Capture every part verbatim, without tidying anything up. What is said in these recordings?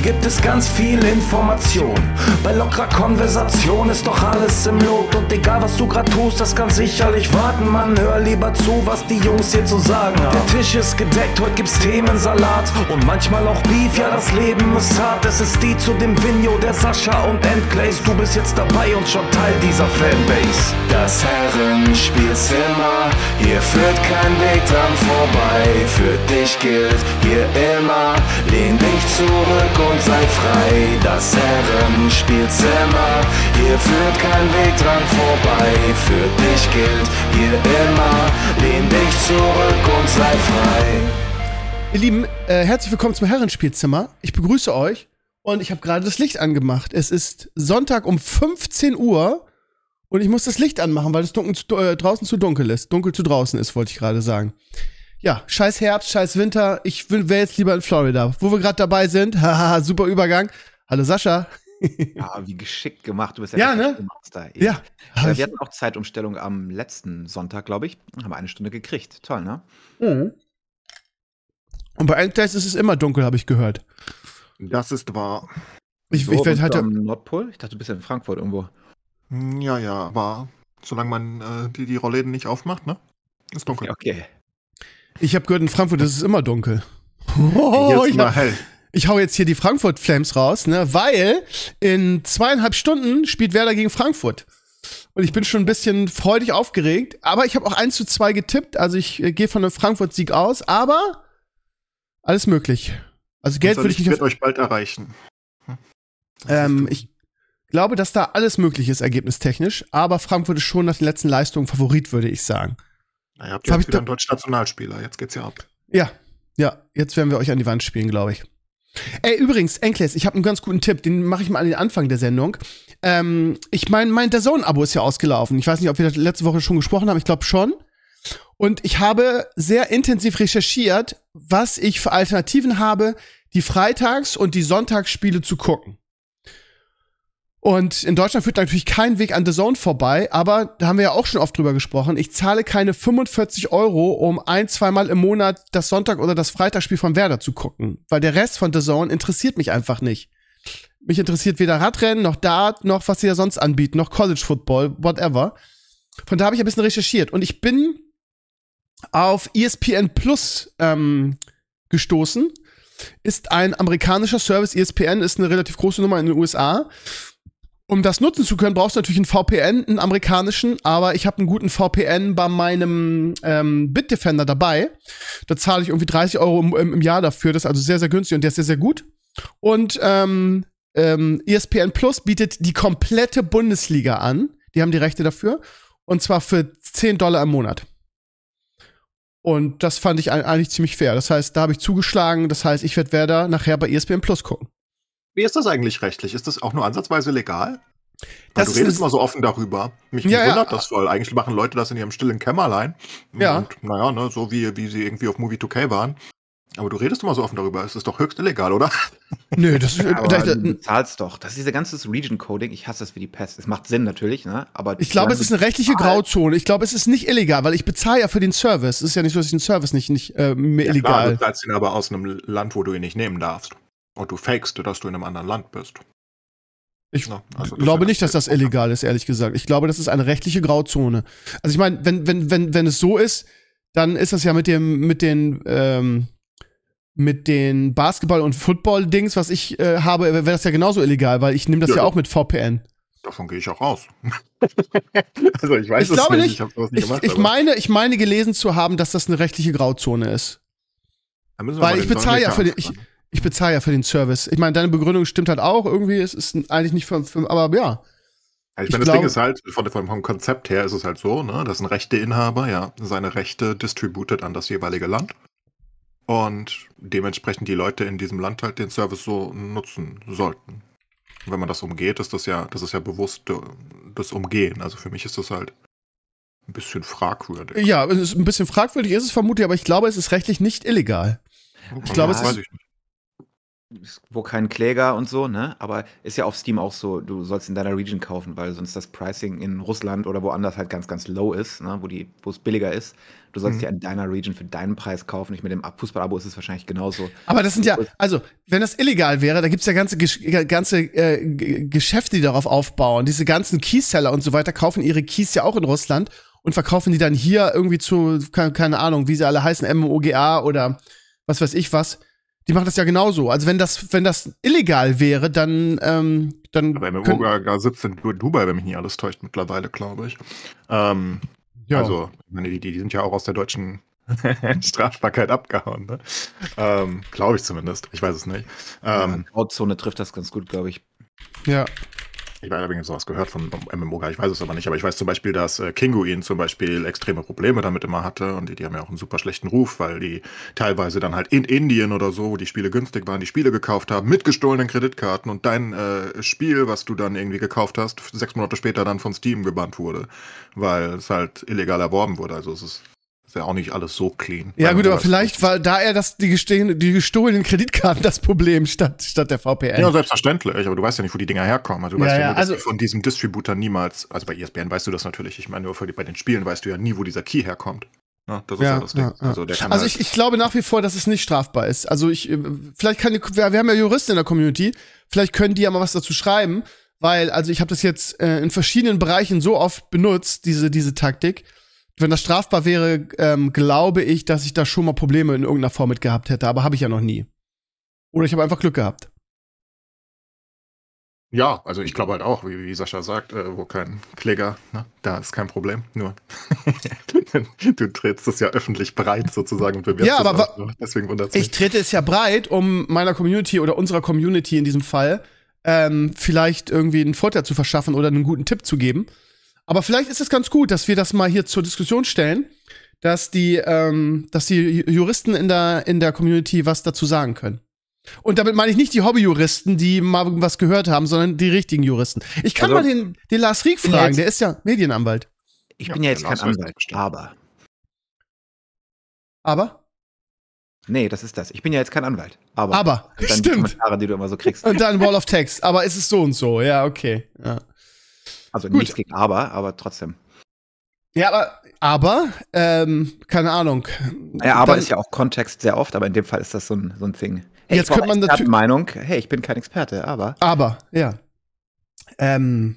gibt es ganz viel Information. Bei lockerer Konversation ist doch alles im Lot. Und egal was du grad tust, das kann sicherlich warten. Man, hör lieber zu, was die Jungs hier zu sagen haben. Der Tisch ist gedeckt, heute gibt's Themensalat. Und manchmal auch Beef, ja das Leben ist hart. Es ist die zu dem Vinjo, der Sascha und Endglaze. Du bist jetzt dabei und schon Teil dieser Fanbase. Das Herrenspielzimmer, hier führt kein Weg dran vorbei. Für dich gilt hier immer, lehn dich zurück und sei frei. Das Herrenspielzimmer, hier führt kein Weg dran vorbei. Für dich gilt hier immer, lehn dich zurück und sei frei. Ihr Lieben, äh, herzlich willkommen zum Herrenspielzimmer. Ich begrüße euch und ich habe gerade das Licht angemacht. Es ist Sonntag um fünfzehn Uhr und ich muss das Licht anmachen, weil es dunkel zu, äh, draußen zu dunkel ist. Dunkel zu draußen ist, wollte ich gerade sagen. Ja, scheiß Herbst, scheiß Winter. Ich wäre jetzt lieber in Florida, wo wir gerade dabei sind. Haha, super Übergang. Hallo Sascha. Ja, wie geschickt gemacht. Du bist ja, Ja, ne? Master. Ja. Äh, wir hatten auch Zeitumstellung am letzten Sonntag, glaube ich. Haben wir eine Stunde gekriegt. Toll, ne? Mhm. Und bei Endglaze ist es immer dunkel, habe ich gehört. Das ist wahr. Ich, So, ich werde bist halt. du am Nordpol? Ich dachte, du bist ja in Frankfurt irgendwo. Ja, ja, aber solange man äh, die, die Rollläden nicht aufmacht, ne? Ist dunkel. Ja, okay. Ich habe gehört, in Frankfurt ist es immer dunkel. Hier Oh, ist ich, mal hab, hell. ich hau jetzt hier die Frankfurt Flames raus, ne? Weil in zweieinhalb Stunden spielt Werder gegen Frankfurt. Und ich bin schon ein bisschen freudig aufgeregt. Aber ich habe auch eins zu zwei getippt. Also ich äh, gehe von einem Frankfurt-Sieg aus. Aber alles möglich. Also Geld würde ich nicht wird auf, euch bald erreichen. Hm. ähm, ich glaube, dass da alles möglich ist, ergebnistechnisch. Aber Frankfurt ist schon nach den letzten Leistungen Favorit, würde ich sagen. Na, ihr habt Hab jetzt ich wieder da- einen deutschen Nationalspieler. Jetzt geht's ja ab. Ja, ja, jetzt werden wir euch an die Wand spielen, glaube ich. Ey, übrigens, Enkles, ich habe einen ganz guten Tipp, den mache ich mal an den Anfang der Sendung. Ähm, ich meine, mein D A Z N-Abo ist ja ausgelaufen. Ich weiß nicht, ob wir das letzte Woche schon gesprochen haben, ich glaube schon. Und ich habe sehr intensiv recherchiert, was ich für Alternativen habe, die Freitags- und die Sonntagsspiele zu gucken. Und in Deutschland führt natürlich kein Weg an D A Z N vorbei, aber da haben wir ja auch schon oft drüber gesprochen. Ich zahle keine fünfundvierzig Euro, um ein-, zweimal im Monat das Sonntag- oder das Freitagsspiel von Werder zu gucken. Weil der Rest von D A Z N interessiert mich einfach nicht. Mich interessiert weder Radrennen, noch Dart, noch was sie da sonst anbieten, noch College Football, whatever. Von da habe ich ein bisschen recherchiert. Und ich bin auf E S P N Plus ähm, gestoßen. Ist ein amerikanischer Service. E S P N ist eine relativ große Nummer in den U S A. Um das nutzen zu können, brauchst du natürlich einen V P N, einen amerikanischen, aber ich habe einen guten V P N bei meinem ähm, Bitdefender dabei. Da zahle ich irgendwie dreißig Euro im, im Jahr dafür. Das ist also sehr, sehr günstig und der ist sehr, sehr gut. Und ähm, ähm, E S P N Plus bietet die komplette Bundesliga an. Die haben die Rechte dafür. Und zwar für zehn Dollar im Monat. Und das fand ich eigentlich ziemlich fair. Das heißt, da habe ich zugeschlagen. Das heißt, ich werde Werder nachher bei E S P N Plus gucken. Wie ist das eigentlich rechtlich? Ist das auch nur ansatzweise legal? Weil Das du ist redest eine- immer so offen darüber. Mich Ja, mich ja. wundert das voll. Eigentlich machen Leute das in ihrem stillen Kämmerlein. Ja. Und naja, ne, so wie, wie sie irgendwie auf Movie zwei K waren. Aber du redest immer so offen darüber. Es ist doch höchst illegal, oder? Nö, das ist. Aber da, da, du bezahlst doch. Das ist dieser ganze Region-Coding. Ich hasse das wie die Pest. Es macht Sinn natürlich, ne? Aber Ich glaube, es ist eine rechtliche Zahl- Grauzone. Ich glaube, es ist nicht illegal, weil ich bezahle ja für den Service. Es ist ja nicht so, dass ich den Service nicht, nicht äh, mir Ja, klar, illegal. du zahlst ihn aber aus einem Land, wo du ihn nicht nehmen darfst. Und du fakest, dass du in einem anderen Land bist. Ich Ja, also das glaube ist ja nicht, dass das ganz illegal ist, ehrlich gesagt. Ich glaube, das ist eine rechtliche Grauzone. Also ich meine, wenn, wenn, wenn, wenn es so ist, dann ist das ja mit dem, mit den, ähm, mit den Basketball- und Football-Dings, was ich äh, habe, wäre das ja genauso illegal, weil ich nehme das ja, Ja. auch mit V P N. Davon gehe ich auch aus. Also ich weiß Ich es glaube nicht. nicht. Ich habe sowas nicht Ich, gemacht. ich aber meine, ich meine gelesen zu haben, dass das eine rechtliche Grauzone ist. da müssen wir Weil mal ich den bezahle ja für den, Sonntag ich, ich bezahle ja für den Service. Ich meine, deine Begründung stimmt halt auch irgendwie. Es ist eigentlich nicht für, für aber ja. Ja, ich Ich meine, das glaube- Ding ist halt, von, von, vom Konzept her ist es halt so, ne, dass ein Rechteinhaber ja seine Rechte distributed an das jeweilige Land und dementsprechend die Leute in diesem Land halt den Service so nutzen sollten. Und wenn man das umgeht, ist das ja, das ist ja bewusst äh, das Umgehen. Also für mich ist das halt ein bisschen fragwürdig. Ja, es ist ein bisschen fragwürdig ist es vermutlich, aber ich glaube, es ist rechtlich nicht illegal. Ich glaube, das es weiß ist- ich nicht. wo kein Kläger und so, ne? Aber ist ja auf Steam auch so, du sollst in deiner Region kaufen, weil sonst das Pricing in Russland oder woanders halt ganz, ganz low ist, ne? Wo die, wo es billiger ist. Du sollst Mhm. ja in deiner Region für deinen Preis kaufen. Nicht mit dem Ab- Fußball-Abo ist es wahrscheinlich genauso. Aber das sind ja, also, wenn das illegal wäre, da gibt's ja ganze, Gesch- ganze äh, G- Geschäfte, die darauf aufbauen. Diese ganzen Keyseller und so weiter kaufen ihre Keys ja auch in Russland und verkaufen die dann hier irgendwie zu, keine, keine Ahnung, wie sie alle heißen, M M O G A oder was weiß ich was. Die machen das ja genauso. Also wenn das, wenn das illegal wäre, dann, ähm, dann. Aber können- M M O sitzt in Dubai, wenn mich nicht alles täuscht, mittlerweile, glaube ich. Ähm, Ja. Also, ich meine, die, die sind ja auch aus der deutschen Strafbarkeit abgehauen, ne? Ähm, glaube ich zumindest. Ich weiß es nicht. Ähm, Grauzone trifft das ganz gut, glaube ich. Ja. Ich habe übrigens sowas gehört von M M O, ich weiß es aber nicht, aber ich weiß zum Beispiel, dass äh, Kinguin zum Beispiel extreme Probleme damit immer hatte und die, die haben ja auch einen super schlechten Ruf, weil die teilweise dann halt in Indien oder so, wo die Spiele günstig waren, die Spiele gekauft haben mit gestohlenen Kreditkarten und dein äh, Spiel, was du dann irgendwie gekauft hast, sechs Monate später dann von Steam gebannt wurde, weil es halt illegal erworben wurde. Also es ist, ist ja auch nicht alles so clean. Ja, Weil gut, man aber sowas- vielleicht war da eher das, die, gestehen, die gestohlenen Kreditkarten das Problem statt, statt der V P N. Ja, selbstverständlich, aber du weißt ja nicht, wo die Dinger herkommen. Also du Ja, weißt ja, ja, nur, dass also- die von diesem Distributor niemals, also bei E S P N weißt du das natürlich, ich meine nur für die, bei den Spielen weißt du ja nie, wo dieser Key herkommt. Ja, das ist ja, Ja, das Ding. ja, ja. Also, der kann Also halt, ich, ich glaube nach wie vor, dass es nicht strafbar ist. Also ich, äh, vielleicht kann die, wir, wir haben ja Juristen in der Community, vielleicht können die ja mal was dazu schreiben, weil, also ich habe das jetzt äh, in verschiedenen Bereichen so oft benutzt, diese, diese Taktik. Wenn das strafbar wäre, ähm, glaube ich, dass ich da schon mal Probleme in irgendeiner Form mit gehabt hätte, aber habe ich ja noch nie. Oder ich habe einfach Glück gehabt. ja, also ich glaube halt auch, wie, wie Sascha sagt, äh, wo kein Kläger, ne, da ist kein Problem. Nur du trittst es ja öffentlich breit sozusagen und bewirbst Ja, es aber auch, ne? Deswegen wundert es Ich mich. trete es ja breit, um meiner Community oder unserer Community in diesem Fall ähm, vielleicht irgendwie einen Vorteil zu verschaffen oder einen guten Tipp zu geben. Aber vielleicht ist es ganz gut, dass wir das mal hier zur Diskussion stellen, dass die, ähm, dass die Juristen in der, in der Community was dazu sagen können. Und damit meine ich nicht die Hobbyjuristen, die mal was gehört haben, sondern die richtigen Juristen. Ich kann Also, mal den, den Lars Rieck bin ja fragen, jetzt- der ist ja Medienanwalt. Ich Ja, bin ja jetzt der kein Lars weiß das Anwalt, bestimmt. aber. Aber? Nee, das ist das. Ich bin ja jetzt kein Anwalt. Aber. Aber, Und dann die stimmt. Kommentare, die du immer so kriegst. Und dann Wall of Text. Aber es ist so und so. Ja, okay. Ja. Also Gut. nichts gegen aber, aber trotzdem. Ja, aber, aber, ähm, keine Ahnung. Ja, aber Dann- ist ja auch Kontext sehr oft, aber in dem Fall ist das so ein, so ein Ding. Hey, Jetzt ich brauch könnte man natürlich- Meinung. Hey, ich bin kein Experte, aber. Aber, ja. Ähm,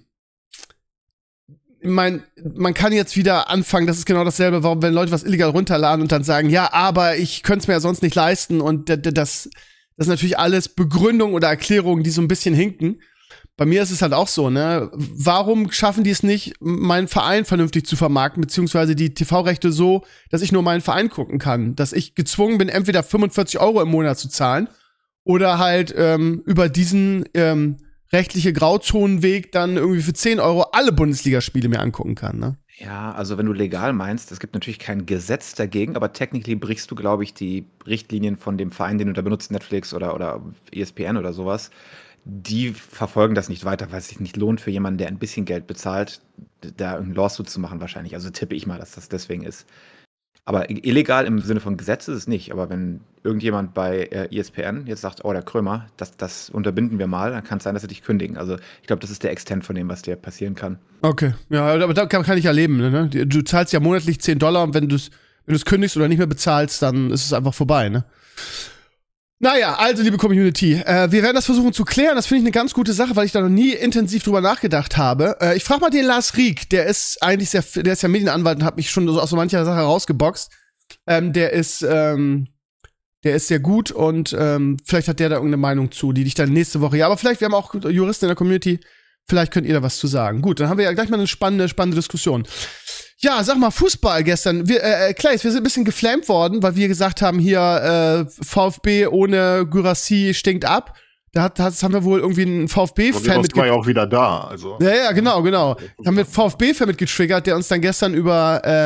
ich mein, man kann jetzt wieder anfangen, das ist genau dasselbe, warum, wenn Leute was illegal runterladen und dann sagen, ja, aber ich könnte es mir ja sonst nicht leisten und d- d- das, das ist natürlich alles Begründungen oder Erklärungen, die so ein bisschen hinken. Bei mir ist es halt auch so, ne? Warum schaffen die es nicht, meinen Verein vernünftig zu vermarkten, beziehungsweise die T V-Rechte so, dass ich nur meinen Verein gucken kann? Dass ich gezwungen bin, entweder fünfundvierzig Euro im Monat zu zahlen oder halt ähm, über diesen ähm, rechtliche Grauzonenweg dann irgendwie für zehn Euro alle Bundesligaspiele mir angucken kann, ne? Ja, also wenn du legal meinst, es gibt natürlich kein Gesetz dagegen, aber technically brichst du, glaube ich, die Richtlinien von dem Verein, den du da benutzt, Netflix oder, oder E S P N oder sowas. Die verfolgen das nicht weiter, weil es sich nicht lohnt für jemanden, der ein bisschen Geld bezahlt, da irgendeinen Lawsuit zu machen wahrscheinlich. Also tippe ich mal, dass das deswegen ist. Aber illegal im Sinne von Gesetz ist es nicht. Aber wenn irgendjemand bei äh, E S P N jetzt sagt, oh, der Krömer, das, das unterbinden wir mal, dann kann es sein, dass sie dich kündigen. Also ich glaube, das ist der Extent von dem, was dir passieren kann. Okay, ja, aber da kann, kann ich ja leben, ne? Du zahlst ja monatlich zehn Dollar und wenn du es wenn du's kündigst oder nicht mehr bezahlst, dann ist es einfach vorbei, ne? Naja, also, liebe Community, äh, wir werden das versuchen zu klären. Das finde ich eine ganz gute Sache, weil ich da noch nie intensiv drüber nachgedacht habe. Äh, ich frage mal den Lars Rieck, der ist eigentlich sehr, der ist ja Medienanwalt und hat mich schon so aus so mancher Sache rausgeboxt. Ähm, der ist, ähm, der ist sehr gut und ähm, vielleicht hat der da irgendeine Meinung zu, die dich dann nächste Woche, ja, aber vielleicht, wir haben auch Juristen in der Community, vielleicht könnt ihr da was zu sagen. Gut, dann haben wir ja gleich mal eine spannende, spannende Diskussion. Ja, sag mal, Fußball gestern. Wir, äh, Claes, wir sind ein bisschen geflamed worden, weil wir gesagt haben, hier äh, VfB ohne Gyrassi stinkt ab. Da hat, das haben wir wohl irgendwie einen Aber VfB-Fan wir mit. war ja auch wieder da, also. Ja, ja, genau, genau. Haben wir einen VfB-Fan mit getriggert, der uns dann gestern über ähm,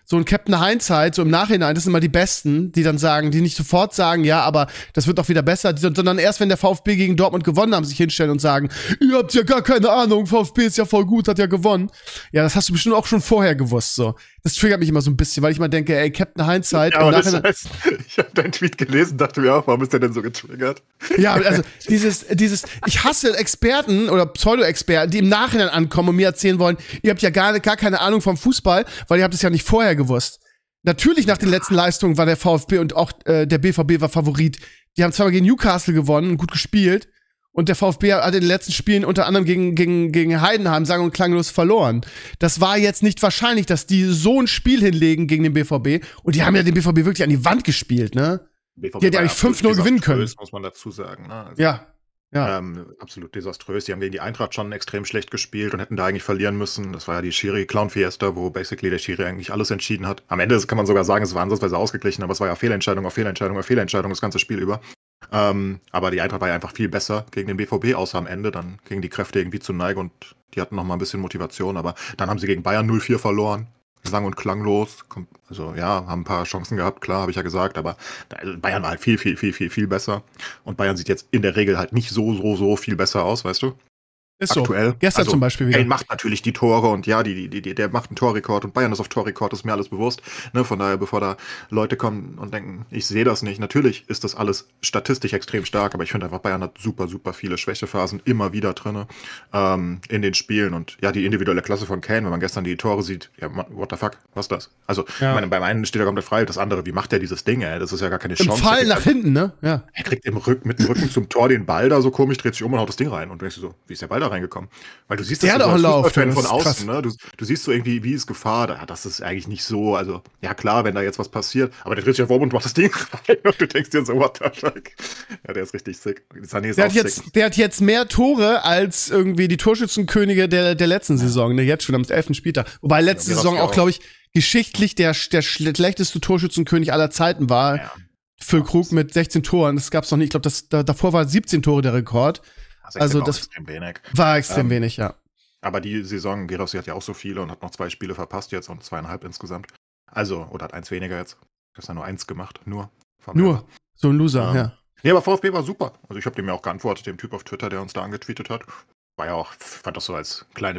so ein Captain Hindsight, so im Nachhinein, das sind immer die Besten, die dann sagen, die nicht sofort sagen, ja, aber das wird doch wieder besser, sondern erst, wenn der VfB gegen Dortmund gewonnen haben, sich hinstellen und sagen, ihr habt ja gar keine Ahnung, VfB ist ja voll gut, hat ja gewonnen. Ja, das hast du bestimmt auch schon vorher gewusst, so. Das triggert mich immer so ein bisschen, weil ich mal denke, ey, Captain Hindsight. Ja, aber das heißt, ich habe deinen Tweet gelesen, dachte mir auch, warum ist der denn so getriggert? Ja, also dieses, dieses, ich hasse Experten oder Pseudo-Experten, die im Nachhinein ankommen und mir erzählen wollen, ihr habt ja gar, gar keine Ahnung vom Fußball, weil ihr habt es ja nicht vorher gewusst. Natürlich nach den letzten Leistungen war der VfB und auch äh, der B V B war Favorit. Die haben zweimal gegen Newcastle gewonnen und gut gespielt. Und der VfB hat in den letzten Spielen unter anderem gegen, gegen, gegen Heidenheim sang- und klanglos verloren. Das war jetzt nicht wahrscheinlich, dass die so ein Spiel hinlegen gegen den B V B. Und die haben ja den B V B wirklich an die Wand gespielt, ne? B V B die hätten ja eigentlich fünf null gewinnen können. Muss man dazu sagen. Ne? Also, ja. Ja. Ähm, absolut desaströs. Die haben gegen die Eintracht schon extrem schlecht gespielt und hätten da eigentlich verlieren müssen. Das war ja die Schiri-Clown-Fiesta, wo basically der Schiri eigentlich alles entschieden hat. Am Ende kann man sogar sagen, es war ansatzweise ausgeglichen, aber es war ja Fehlentscheidung auf Fehlentscheidung auf Fehlentscheidung das ganze Spiel über. Ähm, aber die Eintracht war ja einfach viel besser gegen den B V B, außer am Ende. Dann gingen die Kräfte irgendwie zu Neige und die hatten noch mal ein bisschen Motivation. Aber dann haben sie gegen Bayern null vier verloren. Sang- und klanglos. Also ja, haben ein paar Chancen gehabt, klar, habe ich ja gesagt. Aber Bayern war halt viel, viel, viel, viel, viel besser. Und Bayern sieht jetzt in der Regel halt nicht so, so, so viel besser aus, weißt du? Ist aktuell. So. Gestern also, zum Beispiel wieder. Kane macht natürlich die Tore und ja, die, die, die, der macht einen Torrekord und Bayern ist auf Torrekord, ist mir alles bewusst. Ne, von daher, bevor da Leute kommen und denken, ich sehe das nicht. Natürlich ist das alles statistisch extrem stark, aber ich finde einfach, Bayern hat super, super viele Schwächephasen immer wieder drin ähm, in den Spielen. Und ja, die individuelle Klasse von Kane, wenn man gestern die Tore sieht, ja, what the fuck, was ist das? Also, ja. Ich meine, beim einen steht er komplett frei, das andere, wie macht der dieses Ding, ey? Das ist ja gar keine Im Chance. Im Fall nach hinten, ne? Ja. Er kriegt im Rück, mit dem Rücken zum Tor den Ball da so komisch, dreht sich um und haut das Ding rein. Und du denkst so, wie ist der Ball da reingekommen? Weil du siehst das der so hat auch Lauf, von außen, ne? Du, du siehst so irgendwie, wie ist Gefahr? Da, das ist eigentlich nicht so. Also, ja klar, wenn da jetzt was passiert, aber der dreht sich auf um und macht das Ding rein und du denkst dir so, what the fuck? Ja, der ist richtig sick. Sané ist der, auch hat jetzt, sick. der hat jetzt mehr Tore als irgendwie die Torschützenkönige der, der letzten Saison, ne? Jetzt schon am elften Spieltag. Wobei letzte ja, Saison auch, glaube ich, geschichtlich der, der schlechteste Torschützenkönig aller Zeiten war. Ja. Phil Krug mit sechzehn Toren. Das gab's noch nicht. Ich glaube, da, davor war siebzehn Tore der Rekord. Also das extrem wenig. war extrem ähm, wenig, ja. Aber die Saison, Gerossi hat ja auch so viele und hat noch zwei Spiele verpasst jetzt und zweieinhalb insgesamt. Also, oder hat eins weniger jetzt. Das hat nur eins gemacht, nur. Nur, so ein Loser, ähm, ja. Nee, aber VfB war super. Also ich habe dem ja auch geantwortet, dem Typ auf Twitter, der uns da angetweetet hat. War ja auch, fand das so als kleine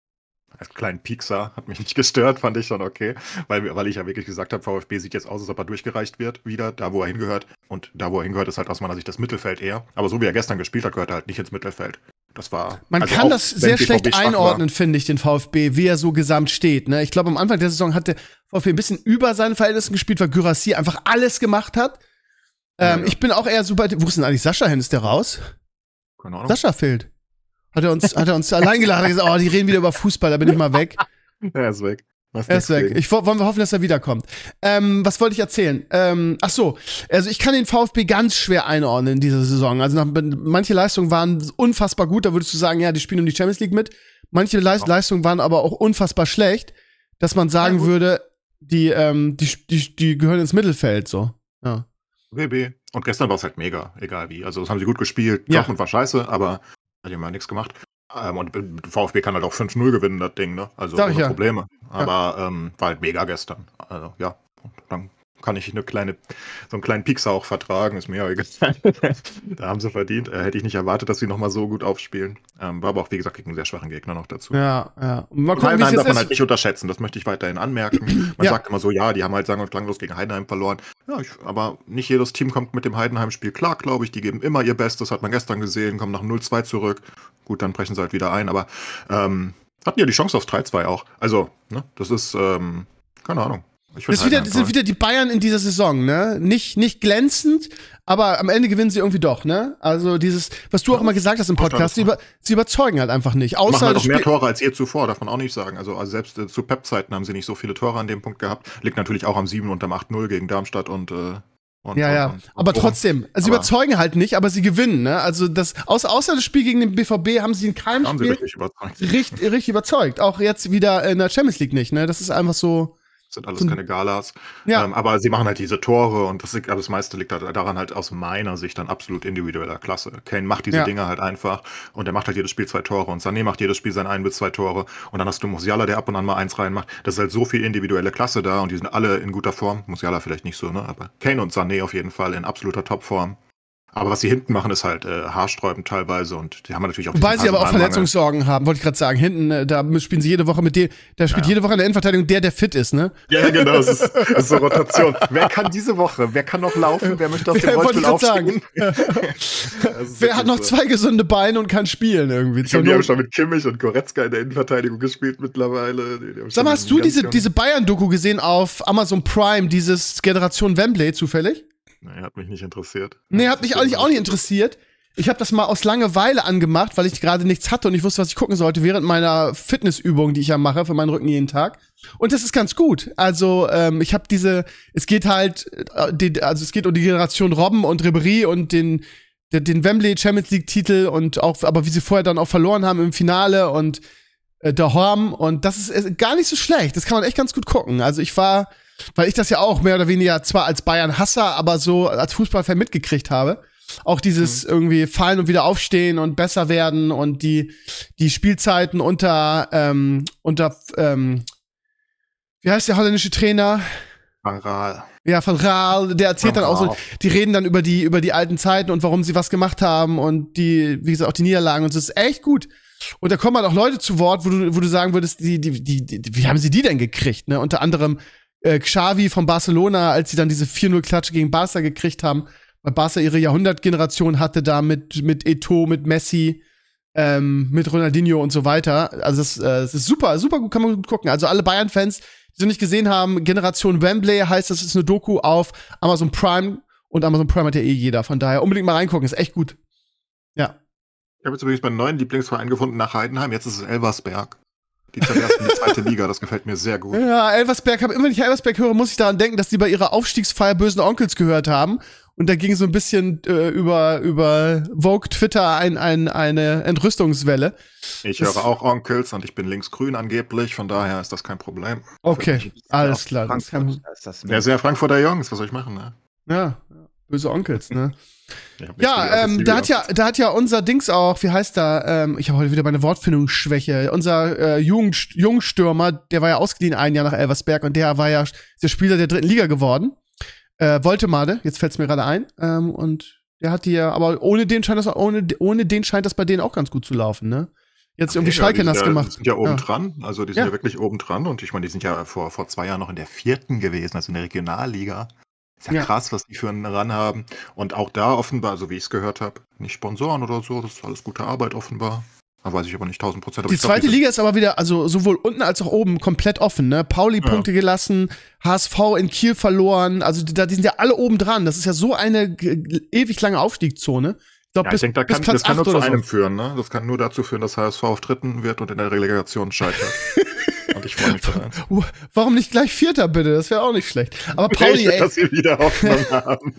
als kleinen Piekser, hat mich nicht gestört, fand ich schon okay. Weil, weil ich ja wirklich gesagt habe, VfB sieht jetzt aus, als ob er durchgereicht wird, wieder, da wo er hingehört. Und da wo er hingehört, ist halt aus meiner Sicht das Mittelfeld eher. Aber so wie er gestern gespielt hat, gehört er halt nicht ins Mittelfeld. Das war. Man also kann auch, das sehr schlecht einordnen, finde ich, den VfB, wie er so gesamt steht. Ne? Ich glaube, am Anfang der Saison hat der VfB ein bisschen über seinen Verhältnissen gespielt, weil Guirassy einfach alles gemacht hat. Ähm, ja, ja. Ich bin auch eher super. Wo ist denn eigentlich Sascha hin? Ist der raus? Keine Ahnung. Sascha fehlt. Hat er uns, hat er uns allein geladen und gesagt, oh, die reden wieder über Fußball, da bin ich mal weg. Er ist weg. Was er ist weg. Gegen? Ich wollen wir hoffen, dass er wiederkommt. Ähm, was wollte ich erzählen? Ähm, ach so, also ich kann den VfB ganz schwer einordnen in dieser Saison. Also nach, manche Leistungen waren unfassbar gut, da würdest du sagen, ja, die spielen um die Champions League mit. Manche Le- ja. Leistungen waren aber auch unfassbar schlecht, dass man sagen ja, würde, die, ähm, die, die, die gehören ins Mittelfeld, so. Ja. B B. Und gestern war es halt mega, egal wie. Also das haben sie gut gespielt. Ja. Dortmund war scheiße, aber hat ja mal nichts gemacht. Ähm, und VfB kann halt auch fünf null gewinnen, das Ding, ne? Also Sag ohne ich ja. Probleme. Aber ja. ähm, war halt mega gestern. Also ja, und dann kann ich eine kleine, so einen kleinen Piekser auch vertragen, ist mir ja egal. Da haben sie verdient. Äh, hätte ich nicht erwartet, dass sie nochmal so gut aufspielen. Ähm, war aber auch, wie gesagt, gegen einen sehr schwachen Gegner noch dazu. Ja, ja. Mal gucken, Heidenheim wie es darf man ist. halt nicht unterschätzen, das möchte ich weiterhin anmerken. Man ja. sagt immer so, ja, die haben halt sang- und klanglos gegen Heidenheim verloren. Ja, ich, aber nicht jedes Team kommt mit dem Heidenheim-Spiel klar, glaube ich. Die geben immer ihr Bestes, hat man gestern gesehen, kommen nach null zwei zurück. Gut, dann brechen sie halt wieder ein, aber ähm, hatten ja die Chance aufs drei zwei auch. Also, ne, das ist, ähm, keine Ahnung. Ich das, wieder, das sind wieder die Bayern in dieser Saison, ne? Nicht, nicht glänzend, aber am Ende gewinnen sie irgendwie doch, ne? Also dieses, was du auch immer gesagt hast im Podcast, sie, über, sie überzeugen halt einfach nicht. Außer machen halt auch mehr Spiel- Tore als je zuvor, darf man auch nicht sagen. Also, also selbst äh, zu Pep-Zeiten haben sie nicht so viele Tore an dem Punkt gehabt. Liegt natürlich auch am sieben und am acht null gegen Darmstadt und äh, Und, ja, ja, und, und, aber und trotzdem, also sie aber überzeugen halt nicht, aber sie gewinnen, ne? Also das, außer, außer das Spiel gegen den B V B haben sie in keinem haben Spiel sie richtig überzeugt. richtig, richtig überzeugt. Auch jetzt wieder in der Champions League nicht, ne? Das ist einfach so. Sind alles Hm. keine Galas. Ja. Ähm, aber sie machen halt diese Tore und das, liegt- aber das meiste liegt halt daran halt aus meiner Sicht dann absolut individueller Klasse. Kane macht diese Ja. Dinge halt einfach und er macht halt jedes Spiel zwei Tore und Sané macht jedes Spiel sein ein bis zwei Tore und dann hast du Musiala, der ab und an mal eins reinmacht. Das ist halt so viel individuelle Klasse da und die sind alle in guter Form. Musiala vielleicht nicht so, ne? Aber Kane und Sané auf jeden Fall in absoluter Topform. Aber was sie hinten machen, ist halt äh, haarsträubend teilweise und die haben natürlich auch Wobei diesen sie aber auch Personalmangel. Verletzungssorgen haben, wollte ich gerade sagen. Hinten, äh, da spielen sie jede Woche mit dem, da spielt Ja. jede Woche in der Innenverteidigung der, der fit ist, ne? Ja, genau, es ist, es ist so Rotation. Wer kann diese Woche? Wer kann noch laufen? Wer möchte aus dem Ja, wollte Rollstuhl ich grad sagen. aufstehen? Das ist Wer hat noch wirklich so. zwei gesunde Beine und kann spielen irgendwie? Ich Zur glaube, die haben Not- schon mit Kimmich und Goretzka in der Innenverteidigung gespielt mittlerweile. Die- die haben Sag schon mal, hast du ganz diese, jung- diese Bayern-Doku gesehen auf Amazon Prime, dieses Generation Wembley zufällig? Nee, hat mich nicht interessiert. Nee, hat mich eigentlich auch nicht interessiert. Ich habe das mal aus Langeweile angemacht, weil ich gerade nichts hatte und ich wusste, was ich gucken sollte während meiner Fitnessübung, die ich ja mache für meinen Rücken jeden Tag. Und das ist ganz gut. Also ähm, ich habe diese, es geht halt, äh, die, also es geht um die Generation Robben und Ribéry und den, den, den Wembley Champions League Titel und auch, aber wie sie vorher dann auch verloren haben im Finale und äh, der Horm und das ist äh, gar nicht so schlecht. Das kann man echt ganz gut gucken. Also ich war, weil ich das ja auch mehr oder weniger zwar als Bayern-Hasser, aber so als Fußballfan mitgekriegt habe. Auch dieses irgendwie fallen und wieder aufstehen und besser werden und die, die Spielzeiten unter, ähm, unter, ähm, wie heißt der holländische Trainer? Van Raal. Ja, von Raal, der erzählt Van dann auch so, Raal. die reden dann über die, über die alten Zeiten und warum sie was gemacht haben und die, wie gesagt, auch die Niederlagen und das ist echt gut. Und da kommen halt auch Leute zu Wort, wo du, wo du sagen würdest, die, die, die, die wie haben sie die denn gekriegt, ne? Unter anderem, äh, Xavi von Barcelona, als sie dann diese vier null Klatsche gegen Barca gekriegt haben, weil Barca ihre Jahrhundertgeneration hatte da mit, mit Eto'o, mit Messi, ähm, mit Ronaldinho und so weiter. Also das, äh, das ist super, super gut, kann man gut gucken. Also alle Bayern-Fans, die es nicht gesehen haben, Generation Wembley heißt, das ist eine Doku auf Amazon Prime und Amazon Prime hat ja eh jeder. Von daher unbedingt mal reingucken, ist echt gut. Ja. Ich habe jetzt übrigens meinen neuen Lieblingsverein gefunden nach Heidenheim. Jetzt ist es Elversberg. Die zerbersten die zweite Liga. Das gefällt mir sehr gut. Ja, Elversberg, hab, immer wenn ich Elversberg höre, muss ich daran denken, dass die bei ihrer Aufstiegsfeier Bösen Onkels gehört haben. Und da ging so ein bisschen äh, über, über Vogue Twitter ein, ein, eine Entrüstungswelle. Ich Das- höre auch Onkels und ich bin linksgrün angeblich. Von daher ist das kein Problem. Okay, alles klar. Das kann, Frankfurt, da ist das Ja, sehr Frankfurter Jungs. Was soll ich machen, ne? ja, böse Onkels, ne? Ich hab nichts Ja, gegen ähm, Onkels, da hat ja, da hat ja unser Dings auch, wie heißt da, ähm, ich habe heute wieder meine Wortfindungsschwäche, unser äh, Jugend, Jungstürmer, der war ja ausgeliehen ein Jahr nach Elversberg und der war ja der Spieler der dritten Liga geworden. Äh, Woltemade, jetzt fällt's mir gerade ein. Ähm, und der hat die ja, aber ohne den scheint das, ohne, ohne den scheint das bei denen auch ganz gut zu laufen, ne? Jetzt irgendwie Ja, Schalke die nass sind ja, gemacht. Die sind ja oben Ja. dran. Also die sind Ja. ja, wirklich oben dran. Und ich meine, die sind ja vor, vor zwei Jahren noch in der vierten gewesen, also in der Regionalliga. Ist ja, Ja. krass, was die für einen Ran haben. Und auch da offenbar, so wie ich es gehört habe, nicht Sponsoren oder so. Das ist alles gute Arbeit offenbar. Da weiß ich aber nicht tausend Prozent. Die zweite Liga ist aber wieder, also sowohl unten als auch oben komplett offen, ne? Pauli Ja. Punkte gelassen, H S V in Kiel verloren, also die, die sind ja alle oben dran. Das ist ja so eine g- ewig lange Aufstiegszone. Ich glaube, Ja, bis, ich denke, da bis kann, Platz das kann nur acht zu oder einem so. führen. Ne? Das kann nur dazu führen, dass H S V auf Dritten wird und in der Relegation scheitert. Und ich freue mich für eins. Uh, Warum nicht gleich Vierter, bitte? Das wäre auch nicht schlecht. Aber Pauli, Ich will, ey, dass sie wieder Hoffnung haben.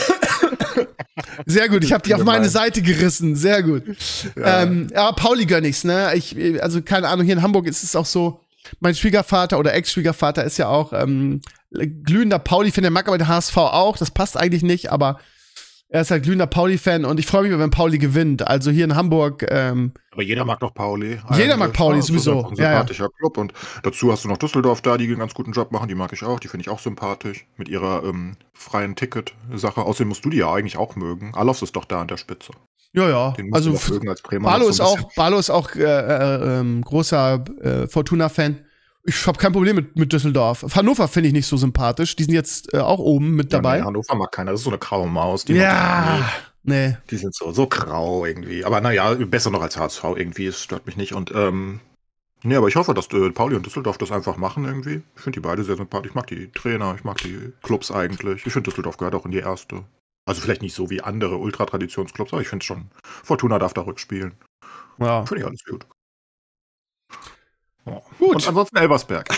sehr gut. Ich habe dich auf Gemein. meine Seite gerissen. Sehr gut. Ja. Ähm, aber Pauli gönn ich's, ne? Ich, also keine Ahnung, hier in Hamburg ist es auch so, mein Schwiegervater oder Ex-Schwiegervater ist ja auch ähm, glühender Pauli-Fan, der mag aber den H S V auch. Das passt eigentlich nicht, aber er ist halt glühender Pauli-Fan und ich freue mich, wenn Pauli gewinnt. Also hier in Hamburg, ähm, Aber jeder mag doch Pauli. Jeder mag Pauli, das ist sowieso. einfach ein Ja, ja. sympathischer Club. Und dazu hast du noch Düsseldorf da, die einen ganz guten Job machen. Die mag ich auch. Die finde ich auch sympathisch. Mit ihrer ähm, freien Ticket-Sache. Außerdem musst du die ja eigentlich auch mögen. Alofs ist doch da an der Spitze. ja, ja. Den musst Also du doch mögen als Bremer. Barlo So ist ein auch, bisschen- Barlo ist auch äh, äh, ähm, großer äh, Fortuna-Fan. Ich habe kein Problem mit, mit Düsseldorf. Hannover finde ich nicht so sympathisch. Die sind jetzt äh, auch oben mit Ja, dabei. nee, Hannover mag keiner. Das ist so eine graue Maus. Die mag ich Ja, nicht. nee. Die sind so, so grau irgendwie. Aber naja, besser noch als H S V irgendwie. Es stört mich nicht. Und ähm, nee, aber ich hoffe, dass äh, Pauli und Düsseldorf das einfach machen irgendwie. Ich finde die beide sehr sympathisch. Ich mag die Trainer, ich mag die Clubs eigentlich. Ich finde, Düsseldorf gehört auch in die erste. Also vielleicht nicht so wie andere Ultra-Traditionsclubs, aber ich finde schon, Fortuna darf da rückspielen. Ja. Finde ich alles gut. Ja. Gut. Und ansonsten Elversberg.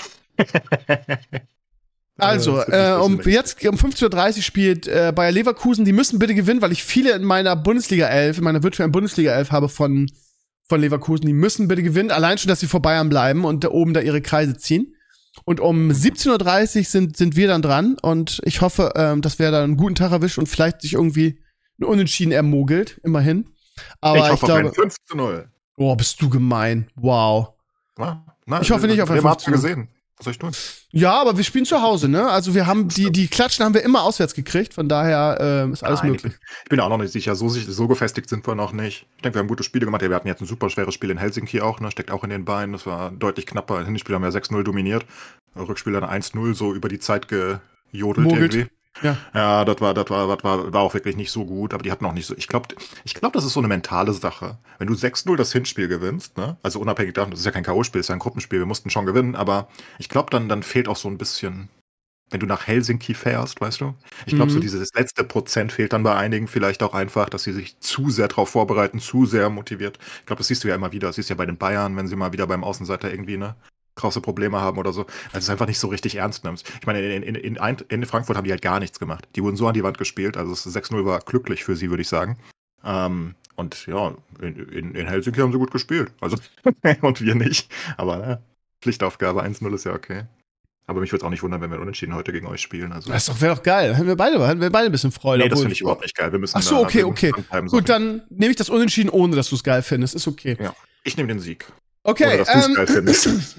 Also, Das ist äh, um wirklich jetzt um fünfzehn Uhr dreißig spielt äh, Bayer Leverkusen. Die müssen bitte gewinnen, weil ich viele in meiner Bundesliga elf, in meiner virtuellen Bundesliga elf habe von, von Leverkusen. Die müssen bitte gewinnen. Allein schon, dass sie vor Bayern bleiben und da oben da ihre Kreise ziehen. Und um siebzehn Uhr dreißig sind, sind wir dann dran. Und ich hoffe, ähm, dass wir da einen guten Tag erwischt und vielleicht sich irgendwie ein Unentschieden ermogelt. Immerhin. Aber ich hoffe ich glaube, auf ein fünf zu null. Oh, bist du gemein. Wow. Ja, na, Ich hoffe nicht auf ein Bremer fünf zu null. gesehen. Was soll ich tun? Ja, aber wir spielen zu Hause, ne? Also wir haben die, die Klatschen haben wir immer auswärts gekriegt, von daher ähm, ist alles Nein, möglich. Ich bin auch noch nicht sicher. So, sich- so gefestigt sind wir noch nicht. Ich denke, wir haben gute Spiele gemacht. Ja, wir hatten jetzt ein super schweres Spiel in Helsinki auch, ne? Steckt auch in den Beinen. Das war deutlich knapper. Hinspiel haben wir sechs null dominiert. Rückspiel dann eins null so über die Zeit gejodelt Mogelt. irgendwie. Ja. Ja, das war, das war, das war, war auch wirklich nicht so gut, aber die hatten auch nicht so. Ich glaube, ich glaub, das ist so eine mentale Sache. Wenn du sechs null das Hinspiel gewinnst, ne? Also unabhängig davon, das ist ja kein K O-Spiel, das ist ja ein Gruppenspiel, wir mussten schon gewinnen, aber ich glaube, dann, dann fehlt auch so ein bisschen, wenn du nach Helsinki fährst, weißt du? Ich glaube, so Mhm. dieses letzte Prozent fehlt dann bei einigen vielleicht auch einfach, dass sie sich zu sehr darauf vorbereiten, zu sehr motiviert. Ich glaube, das siehst du ja immer wieder. Das siehst du ja bei den Bayern, wenn sie mal wieder beim Außenseiter irgendwie, ne? Große Probleme haben oder so, weil du es einfach nicht so richtig ernst nimmst. Ich meine, in, in, in, Ein- in Frankfurt haben die halt gar nichts gemacht. Die wurden so an die Wand gespielt, also das sechs null war glücklich für sie, würde ich sagen. Ähm, und ja, in, in, in Helsinki haben sie gut gespielt. Also, und wir nicht. Aber ne, Pflichtaufgabe eins null ist ja okay. Aber mich würde es auch nicht wundern, wenn wir unentschieden heute gegen euch spielen. Also, Das doch- wäre doch geil. Hätten wir beide, hätten wir beide ein bisschen Freude. nee, das obwohl- finde ich überhaupt nicht geil. Wir müssen Ach so, da- okay, wir müssen okay. dranbleiben, Gut, sorry. dann nehme ich das Unentschieden, ohne dass du es geil findest. Ist okay. Ja. Ich nehme den Sieg. Okay, Ohne, dass du es ähm, geil findest.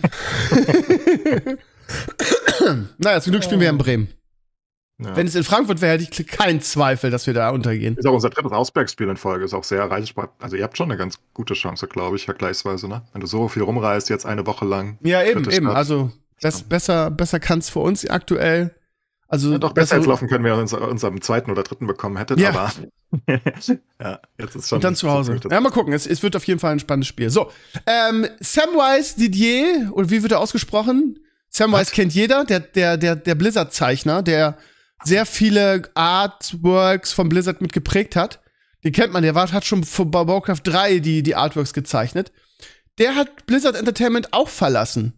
naja, zum Glück spielen wir in Bremen. Ja. Wenn es in Frankfurt wäre, hätte ich keinen Zweifel, dass wir da untergehen. Ist auch unser drittes Ausbergspiel in Folge, ist auch sehr reisesport. Also ihr habt schon eine ganz gute Chance, glaube ich, vergleichsweise, ne? Wenn du so viel rumreist, jetzt eine Woche lang. Ja, eben, dritte eben. Stadt. Also bess, besser, besser kann es für uns aktuell. Also Ja, doch besser als laufen können wir uns, uns am zweiten oder dritten bekommen hättet, Ja. aber ja, jetzt ist schon. Und dann zu Hause. so blöd, Ja, mal gucken. Es, es wird auf jeden Fall ein spannendes Spiel. So, ähm, Samwise Didier, oder wie wird er ausgesprochen? Samwise kennt jeder, der, der, der, der Blizzard-Zeichner, der sehr viele Artworks von Blizzard mit geprägt hat. Den kennt man, der war, hat schon für bei Warcraft drei die, die Artworks gezeichnet. Der hat Blizzard Entertainment auch verlassen.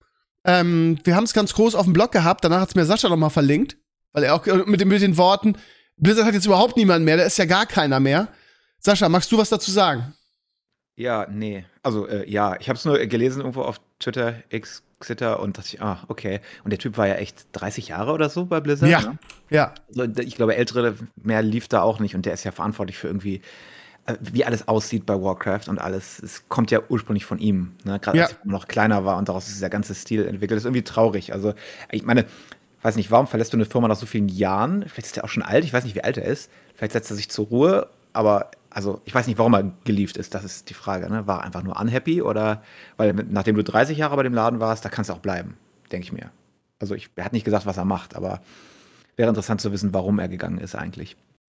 Ähm, wir haben es ganz groß auf dem Blog gehabt, danach hat es mir Sascha noch mal verlinkt, weil er auch äh, mit, den- mit den Worten, Blizzard hat jetzt überhaupt niemanden mehr, da ist ja gar keiner mehr. Sascha, magst du was dazu sagen? Ja, nee. Also, äh, ja, ich habe es nur gelesen irgendwo auf Twitter, X, Twitter und dachte ich, ah, okay. Und der Typ war ja echt dreißig Jahre oder so bei Blizzard. Ja. Ne? Ja. Also, ich glaube, ältere mehr lief da auch nicht und der ist ja verantwortlich für irgendwie, äh, wie alles aussieht bei Warcraft und alles. Es kommt ja ursprünglich von ihm, ne? Gerade Ja. als er noch kleiner war und daraus ist dieser ganze Stil entwickelt. Das ist irgendwie traurig. Also, ich meine, weiß nicht, warum verlässt du eine Firma nach so vielen Jahren? Vielleicht ist er auch schon alt, ich weiß nicht, wie alt er ist. Vielleicht setzt er sich zur Ruhe, aber also ich weiß nicht, warum er gelieft ist, das ist die Frage. Ne? War er einfach nur unhappy oder, weil mit- nachdem du dreißig Jahre bei dem Laden warst, da kannst du auch bleiben, denke ich mir. Also ich, er hat nicht gesagt, was er macht, aber wäre interessant zu wissen, warum er gegangen ist eigentlich.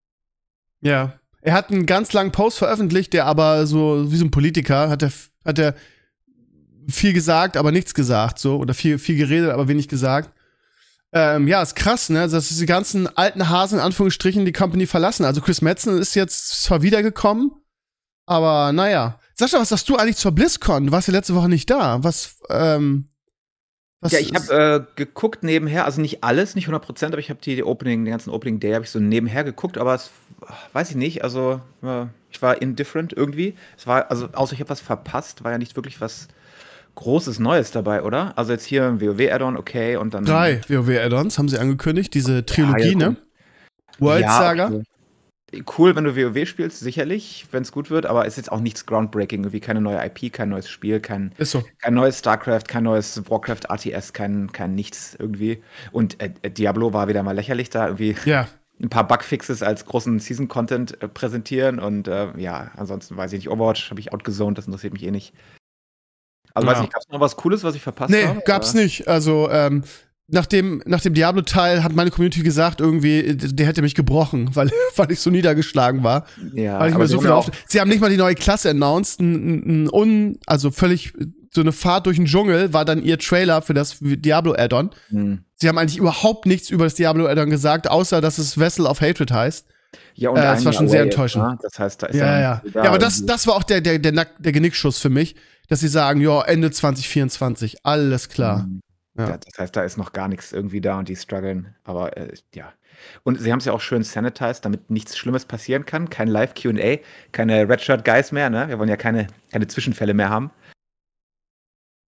Ja. Er hat einen ganz langen Post veröffentlicht, der aber so, wie so ein Politiker, hat er, hat er viel gesagt, aber nichts gesagt, so. Oder viel, viel geredet, aber wenig gesagt. Ähm, ja, ist krass, ne? Dass diese ganzen alten Hasen, in Anführungsstrichen, die Company verlassen. Also Chris Metzen ist jetzt zwar wiedergekommen, aber naja. Sascha, was sagst du eigentlich zur BlizzCon? Du warst ja letzte Woche nicht da. Was, ähm, was Ja, ich ist- habe äh, geguckt nebenher, also nicht alles, nicht hundert Prozent, aber ich habe die, die Opening, den ganzen Opening Day habe ich so nebenher geguckt, aber es, weiß ich nicht, also äh, ich war indifferent irgendwie. Es war, also außer ich habe was verpasst, war ja nicht wirklich was Großes Neues dabei, oder? Also jetzt hier ein WoW-Add-on, okay, und dann drei WoW-Add-ons haben sie angekündigt, diese Trilogie, ja, ne? World Ja, Saga. okay. Cool, wenn du WoW spielst, sicherlich, wenn es gut wird, aber es ist jetzt auch nichts groundbreaking, irgendwie keine neue I P, kein neues Spiel, kein, Ist so. kein neues StarCraft, kein neues Warcraft R T S, kein, kein nichts irgendwie. Und äh, Diablo war wieder mal lächerlich da, irgendwie Ja. ein paar Bugfixes als großen Season-Content äh, präsentieren und äh, ja, ansonsten weiß ich nicht, Overwatch habe ich outgezoned, das interessiert mich eh nicht. Also Ja. weiß nicht, gab es noch was Cooles, was ich verpasst Nee, habe? gab's Oder? nicht. Also, ähm, nach dem, nach dem Diablo-Teil hat meine Community gesagt, irgendwie, der hätte mich gebrochen, weil, weil ich so niedergeschlagen war. Ja, weil ich aber mir sie so haben viel ja auf. Sie haben nicht mal die neue Klasse announced. Ein, ein, ein un, also völlig so eine Fahrt durch den Dschungel war dann ihr Trailer für das Diablo-Add-on. Hm. Sie haben eigentlich überhaupt nichts über das Diablo-Add-on gesagt, außer dass es Vessel of Hatred heißt. Ja, und Äh, der das war eine schon sehr Away ist, enttäuschend. ne? Das heißt, da ist Ja, ja. da Ja, aber das, irgendwie- das war auch der, der, der, Nack- der Genickschuss für mich, dass sie sagen, ja, Ende zwanzig vierundzwanzig, alles klar. Mhm. Ja. Ja, das heißt, da ist noch gar nichts irgendwie da und die strugglen. Aber äh, ja. Und sie haben es ja auch schön sanitized, damit nichts Schlimmes passieren kann. Kein Live-Q und A, keine Redshirt-Guys mehr, ne? Wir wollen ja keine, keine Zwischenfälle mehr haben.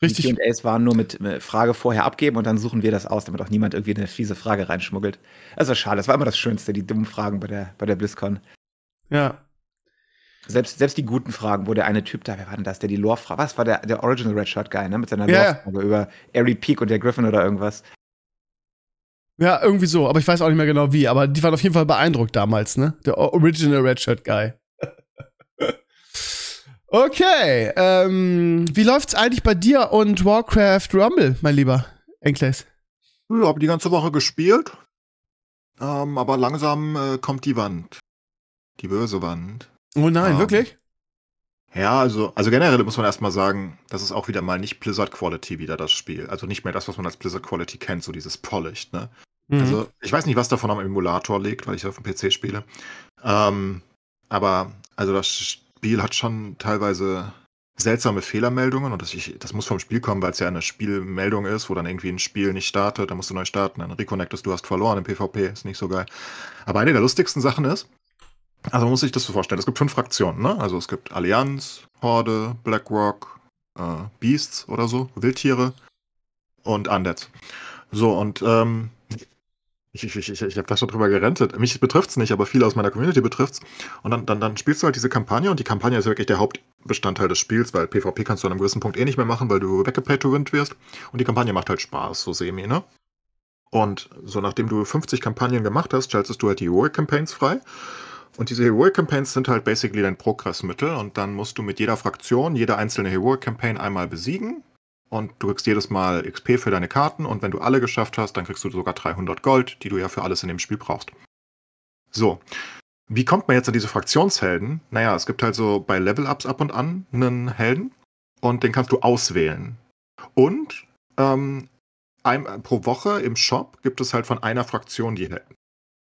Richtig. Die Q und A's waren nur mit äh, Frage vorher abgeben und dann suchen wir das aus, damit auch niemand irgendwie eine fiese Frage reinschmuggelt. Also schade, das war immer das Schönste, die dummen Fragen bei der, bei der BlizzCon. Ja. Selbst, selbst die guten Fragen, wo der eine Typ da, wer war denn das, der die Lore-Frage, was war der, der Original Red Shirt Guy, ne, mit seiner Ja, ja. Lore-Frage über Airy Peak und der Griffin oder irgendwas. Ja, irgendwie so, aber ich weiß auch nicht mehr genau wie, aber die waren auf jeden Fall beeindruckt damals, ne? Der Original Red Shirt Guy. Okay, ähm, wie läuft's eigentlich bei dir und Warcraft Rumble, mein lieber Enkles? Ich habe die ganze Woche gespielt, ähm, aber langsam äh, kommt die Wand. Die böse Wand. Oh nein, Ähm, wirklich? Ja, also, also generell muss man erstmal sagen, das ist auch wieder mal nicht Blizzard Quality wieder das Spiel. Also nicht mehr das, was man als Blizzard Quality kennt, so dieses Polished, ne? Mhm. Also ich weiß nicht, was davon am Emulator liegt, weil ich auf dem P C spiele. Ähm, aber also das Spiel hat schon teilweise seltsame Fehlermeldungen und das, ich, das muss vom Spiel kommen, weil es ja eine Spielmeldung ist, wo dann irgendwie ein Spiel nicht startet, dann musst du neu starten, dann reconnectest, du hast verloren im PvP, ist nicht so geil. Aber eine der lustigsten Sachen ist, also man muss sich das so vorstellen, es gibt fünf Fraktionen, ne? Also es gibt Allianz, Horde, Blackrock, äh, Beasts oder so, Wildtiere und Undead. So, und ähm, ich, ich, ich, ich habe da schon drüber gerentet. Mich betrifft's nicht, aber viele aus meiner Community betrifft's. Und dann, dann, dann spielst du halt diese Kampagne und die Kampagne ist wirklich der Hauptbestandteil des Spiels, weil PvP kannst du an einem gewissen Punkt eh nicht mehr machen, weil du weggepay to win wirst. Und die Kampagne macht halt Spaß, so semi, ne? Und so nachdem du fünfzig Kampagnen gemacht hast, schaltest du halt die Heroic Campaigns frei. Und diese Heroic Campaigns sind halt basically dein Progressmittel und dann musst du mit jeder Fraktion jede einzelne Heroic Campaign einmal besiegen und du kriegst jedes Mal X P für deine Karten und wenn du alle geschafft hast, dann kriegst du sogar dreihundert Gold, die du ja für alles in dem Spiel brauchst. So, wie kommt man jetzt an diese Fraktionshelden? Naja, es gibt halt so bei Level-Ups ab und an einen Helden und den kannst du auswählen. Und ähm, ein, pro Woche im Shop gibt es halt von einer Fraktion die Helden.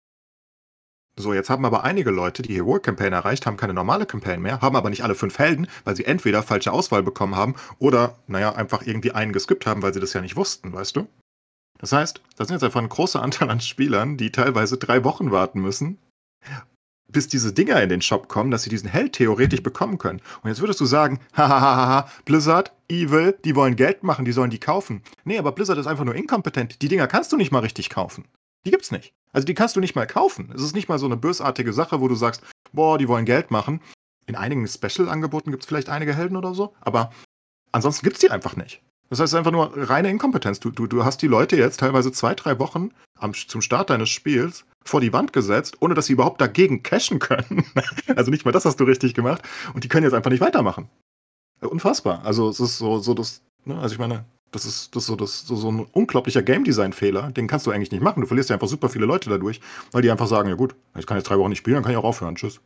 So, jetzt haben aber einige Leute die Heroic Campaign erreicht, haben keine normale Campaign mehr, haben aber nicht alle fünf Helden, weil sie entweder falsche Auswahl bekommen haben oder, naja, einfach irgendwie einen geskippt haben, weil sie das ja nicht wussten, weißt du? Das heißt, da sind jetzt einfach ein großer Anteil an Spielern, die teilweise drei Wochen warten müssen, bis diese Dinger in den Shop kommen, dass sie diesen Held theoretisch bekommen können. Und jetzt würdest du sagen, hahaha, Blizzard, Evil, die wollen Geld machen, die sollen die kaufen. Nee, aber Blizzard ist einfach nur inkompetent. Die Dinger kannst du nicht mal richtig kaufen. Die gibt's nicht. Also die kannst du nicht mal kaufen. Es ist nicht mal so eine bösartige Sache, wo du sagst, boah, die wollen Geld machen. In einigen Special-Angeboten gibt es vielleicht einige Helden oder so, aber ansonsten gibt's die einfach nicht. Das heißt, es ist einfach nur reine Inkompetenz. Du, du, du hast die Leute jetzt teilweise zwei, drei Wochen am, zum Start deines Spiels vor die Wand gesetzt, ohne dass sie überhaupt dagegen cashen können. Also nicht mal das hast du richtig gemacht. Und die können jetzt einfach nicht weitermachen. Unfassbar. Also es ist so, so das, ne? Also ich meine, das ist, das ist so, das, so, so ein unglaublicher Game-Design-Fehler. Den kannst du eigentlich nicht machen. Du verlierst ja einfach super viele Leute dadurch, weil die einfach sagen, ja gut, ich kann jetzt drei Wochen nicht spielen, dann kann ich auch aufhören. Tschüss.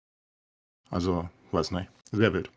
Also, weiß nicht. Sehr wild.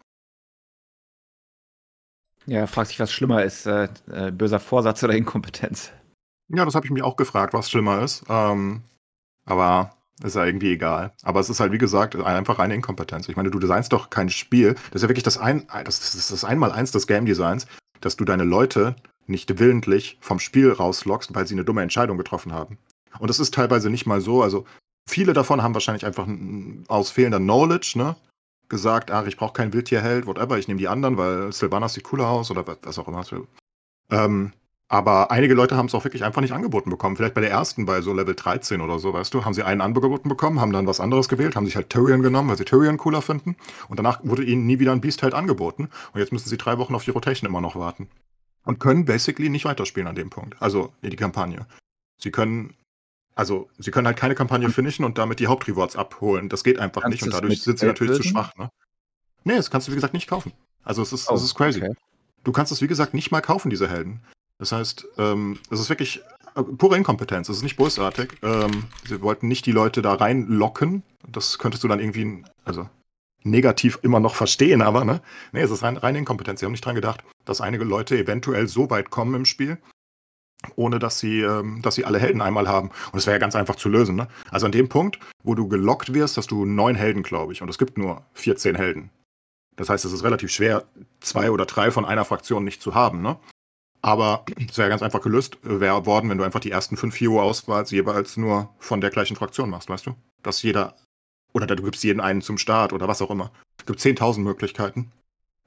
Ja, fragt sich, was schlimmer ist, äh, äh, böser Vorsatz oder Inkompetenz. Ja, das habe ich mich auch gefragt, was schlimmer ist. Ähm, aber ist ja irgendwie egal. Aber es ist halt, wie gesagt, einfach reine Inkompetenz. Ich meine, du designst doch kein Spiel. Das ist ja wirklich das ein, das ist das Einmaleins des Game Designs, dass du deine Leute nicht willentlich vom Spiel rauslockst, weil sie eine dumme Entscheidung getroffen haben. Und es ist teilweise nicht mal so, also viele davon haben wahrscheinlich einfach aus fehlender Knowledge, ne, gesagt, ach, ich brauche keinen Wildtierheld, whatever, ich nehme die anderen, weil Sylvanas sieht cooler aus oder was auch immer. Ähm, aber einige Leute haben es auch wirklich einfach nicht angeboten bekommen. Vielleicht bei der ersten, bei so Level dreizehn oder so, weißt du, haben sie einen angeboten bekommen, haben dann was anderes gewählt, haben sich halt Tyrion genommen, weil sie Tyrion cooler finden. Und danach wurde ihnen nie wieder ein Beastheld angeboten. Und jetzt müssen sie drei Wochen auf die Rotation immer noch warten. Und können basically nicht weiterspielen an dem Punkt. Also in die Kampagne. Sie können, also sie können halt keine Kampagne finishen und damit die Hauptrewards abholen. Das geht einfach Kannst nicht und du's dadurch mit sind sie Geld natürlich zu lösen? schwach, ne? Nee, das kannst du wie gesagt nicht kaufen. Also es ist, Oh, es ist crazy. okay. Du kannst es wie gesagt nicht mal kaufen, diese Helden. Das heißt, ähm, es ist wirklich äh, pure Inkompetenz. Es ist nicht bösartig. Ähm, sie wollten nicht die Leute da reinlocken. Das könntest du dann irgendwie, also negativ immer noch verstehen, aber ne? Nee, es ist rein, reine Inkompetenz. Sie haben nicht dran gedacht, dass einige Leute eventuell so weit kommen im Spiel, ohne dass sie, ähm, dass sie alle Helden einmal haben. Und das wäre ja ganz einfach zu lösen, ne? Also an dem Punkt, wo du gelockt wirst, hast du neun Helden, glaube ich. Und es gibt nur vierzehn Helden. Das heißt, es ist relativ schwer, zwei oder drei von einer Fraktion nicht zu haben, ne? Aber es wäre ganz einfach gelöst wär worden, wenn du einfach die ersten fünf Hero-Auswahls jeweils nur von der gleichen Fraktion machst, weißt du? Dass jeder, oder du gibst jeden einen zum Start oder was auch immer. Es gibt zehntausend Möglichkeiten.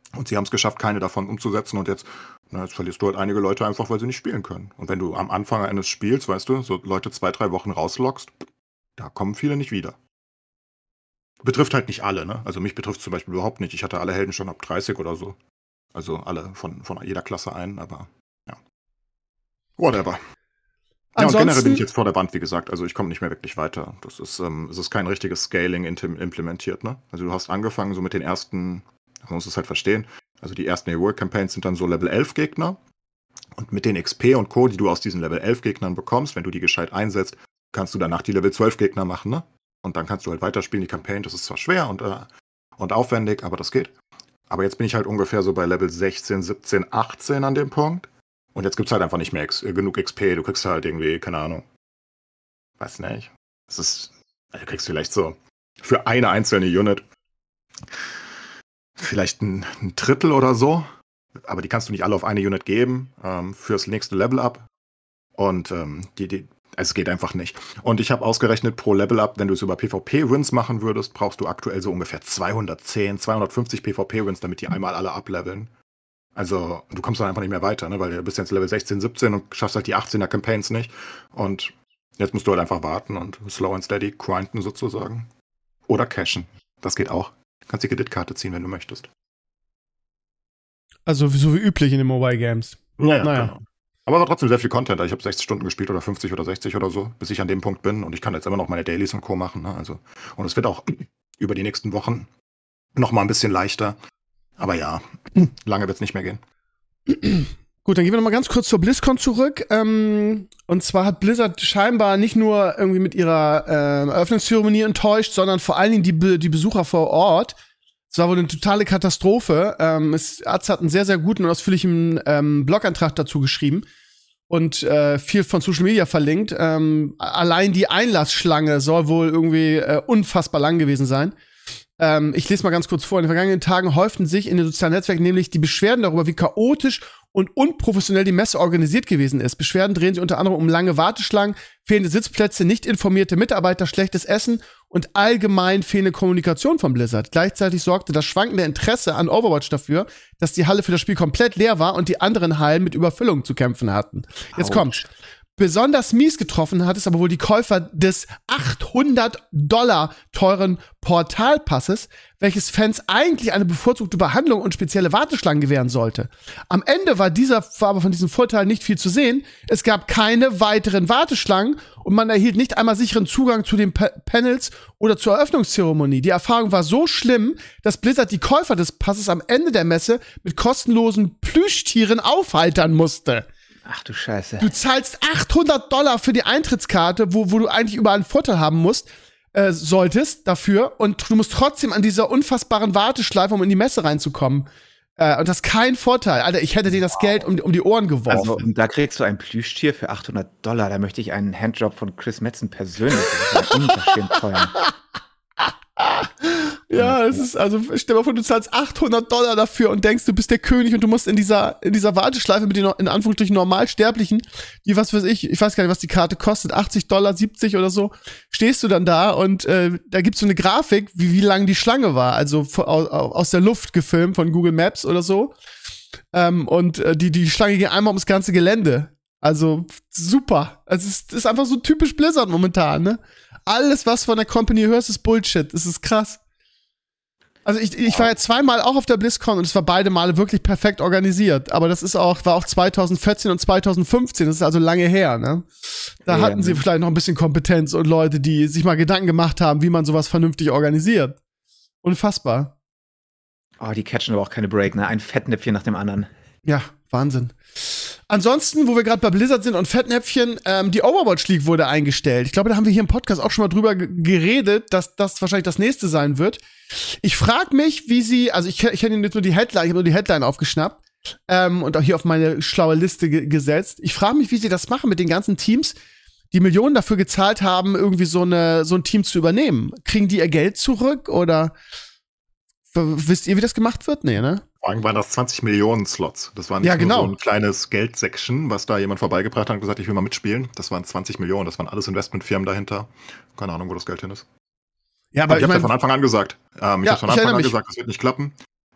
Und sie haben es geschafft, keine davon umzusetzen. Und jetzt, na, jetzt verlierst du halt einige Leute einfach, weil sie nicht spielen können. Und wenn du am Anfang eines Spiels, weißt du, so Leute zwei, drei Wochen rauslockst, da kommen viele nicht wieder. Betrifft halt nicht alle, ne? Also mich betrifft zum Beispiel überhaupt nicht. Ich hatte alle Helden schon ab dreißig oder so. Also alle von, von jeder Klasse ein, aber ja. Whatever. Ja, und generell bin ich Ansonsten, jetzt vor der Wand, wie gesagt. Also ich komme nicht mehr wirklich weiter. Das ist, ähm, es ist kein richtiges Scaling intim- implementiert, ne? Also du hast angefangen so mit den ersten, man muss es halt verstehen, also die ersten Heroic Campaigns sind dann so Level elf Gegner. Und mit den X P und Co., die du aus diesen Level elf Gegnern bekommst, wenn du die gescheit einsetzt, kannst du danach die Level zwölf Gegner machen, ne? Und dann kannst du halt weiterspielen, die Campaign. Das ist zwar schwer und, äh, und aufwendig, aber das geht. Aber jetzt bin ich halt ungefähr so bei Level sechzehn, siebzehn, achtzehn an dem Punkt. Und jetzt gibt's halt einfach nicht mehr X- äh, genug X P. Du kriegst halt irgendwie, keine Ahnung, weiß nicht. Das ist, also du kriegst vielleicht so für eine einzelne Unit vielleicht ein, ein Drittel oder so. Aber die kannst du nicht alle auf eine Unit geben ähm, fürs nächste Level-Up. Und ähm, die, die, es geht einfach nicht. Und ich habe ausgerechnet, pro Level-Up, wenn du es über PvP-Wins machen würdest, brauchst du aktuell so ungefähr zweihundertzehn, zweihundertfünfzig PvP-Wins, damit die einmal alle ableveln. Also du kommst dann einfach nicht mehr weiter, ne? Weil du bist jetzt Level sechzehn, siebzehn und schaffst halt die achtzehner Campaigns nicht. Und jetzt musst du halt einfach warten und slow and steady grinden sozusagen. Oder cashen. Das geht auch. Du kannst die Kreditkarte ziehen, wenn du möchtest. also so wie üblich in den Mobile Games. Ja, ja, Naja. genau. Aber war trotzdem sehr viel Content. Ich habe sechzig Stunden gespielt oder fünfzig oder sechzig oder so, bis ich an dem Punkt bin. Und ich kann jetzt immer noch meine Dailies und Co. machen. Ne? Also, und es wird auch über die nächsten Wochen noch mal ein bisschen leichter. Aber ja, lange wird es nicht mehr gehen. Gut, dann gehen wir noch mal ganz kurz zur BlizzCon zurück. Ähm, und zwar hat Blizzard scheinbar nicht nur irgendwie mit ihrer ähm, Eröffnungszeremonie enttäuscht, sondern vor allen Dingen die, Be- die Besucher vor Ort. Es war wohl eine totale Katastrophe. Ähm, es, Arzt hat einen sehr, sehr guten und ausführlichen ähm, Blogantrag dazu geschrieben und äh, viel von Social Media verlinkt. Ähm, allein die Einlassschlange soll wohl irgendwie äh, unfassbar lang gewesen sein. Ähm, ich lese mal ganz kurz vor. In den vergangenen Tagen häuften sich in den sozialen Netzwerken nämlich die Beschwerden darüber, wie chaotisch und unprofessionell die Messe organisiert gewesen ist. Beschwerden drehen sich unter anderem um lange Warteschlangen, fehlende Sitzplätze, nicht informierte Mitarbeiter, schlechtes Essen und allgemein fehlende Kommunikation von Blizzard. Gleichzeitig sorgte das schwankende Interesse an Overwatch dafür, dass die Halle für das Spiel komplett leer war und die anderen Hallen mit Überfüllung zu kämpfen hatten. Jetzt Autsch. kommt's. Besonders mies getroffen hat es aber wohl die Käufer des achthundert Dollar teuren Portalpasses, welches Fans eigentlich eine bevorzugte Behandlung und spezielle Warteschlangen gewähren sollte. Am Ende war dieser war aber von diesem Vorteil nicht viel zu sehen. Es gab keine weiteren Warteschlangen und man erhielt nicht einmal sicheren Zugang zu den Pa- Panels oder zur Eröffnungszeremonie. Die Erfahrung war so schlimm, dass Blizzard die Käufer des Passes am Ende der Messe mit kostenlosen Plüschtieren aufheitern musste. Ach du Scheiße. Du zahlst achthundert Dollar für die Eintrittskarte, wo, wo du eigentlich überall einen Vorteil haben musst, äh, solltest dafür. Und du musst trotzdem an dieser unfassbaren Warteschleife, um in die Messe reinzukommen. Äh, und das ist kein Vorteil. Alter, ich hätte dir das Geld um, um die Ohren geworfen. Also, und da kriegst du ein Plüschtier für achthundert Dollar. Da möchte ich einen Handjob von Chris Metzen persönlich. Das ist ja unverschämt teuer. Ja, es ist, also stell dir mal vor, du zahlst achthundert Dollar dafür und denkst, du bist der König und du musst in dieser, in dieser Warteschleife mit den, in Anführungsstrichen, Normalsterblichen, die, was weiß ich, ich weiß gar nicht, was die Karte kostet, achtzig Dollar, siebzig oder so, stehst du dann da und äh, da gibt's so eine Grafik, wie, wie lang die Schlange war, also von, aus, aus der Luft gefilmt von Google Maps oder so. Ähm, und äh, die, die Schlange ging einmal ums ganze Gelände. Also super. Also es ist, ist einfach so typisch Blizzard momentan, ne? Alles, was von der Company hörst, ist Bullshit. Es ist krass. Also ich, ich war ja zweimal auch auf der BlizzCon und es war beide Male wirklich perfekt organisiert. Aber das ist auch, war auch zwanzig vierzehn und zwanzig fünfzehn. Das ist also lange her, ne? Da Ja, hatten sie ne? vielleicht noch ein bisschen Kompetenz und Leute, die sich mal Gedanken gemacht haben, wie man sowas vernünftig organisiert. Unfassbar. Oh, die catchen aber auch keine Break, ne? Ein Fettnäpfchen nach dem anderen. Ja, Wahnsinn. Ansonsten, wo wir gerade bei Blizzard sind und Fettnäpfchen, ähm, die Overwatch League wurde eingestellt. Ich glaube, da haben wir hier im Podcast auch schon mal drüber g- geredet, dass das wahrscheinlich das nächste sein wird. Ich frage mich, wie sie, also ich, ich kenne jetzt nur die Headline, ich habe nur die Headline aufgeschnappt ähm, und auch hier auf meine schlaue Liste ge- gesetzt. Ich frage mich, wie sie das machen mit den ganzen Teams, die Millionen dafür gezahlt haben, irgendwie so, eine, so ein Team zu übernehmen. Kriegen die ihr Geld zurück oder w- wisst ihr, wie das gemacht wird? Nee, ne? Vor allem waren das zwanzig Millionen Slots. Das war nicht Ja, genau. nur so ein kleines Geldsection, was da jemand vorbeigebracht hat und gesagt, ich will mal mitspielen. Das waren zwanzig Millionen. Das waren alles Investmentfirmen dahinter. Keine Ahnung, wo das Geld hin ist. Ja, Aber aber ich ich habe ja meine, von Anfang an gesagt. Ähm, ich Ja, habe von ich Anfang erinnere an mich. gesagt, das wird nicht klappen.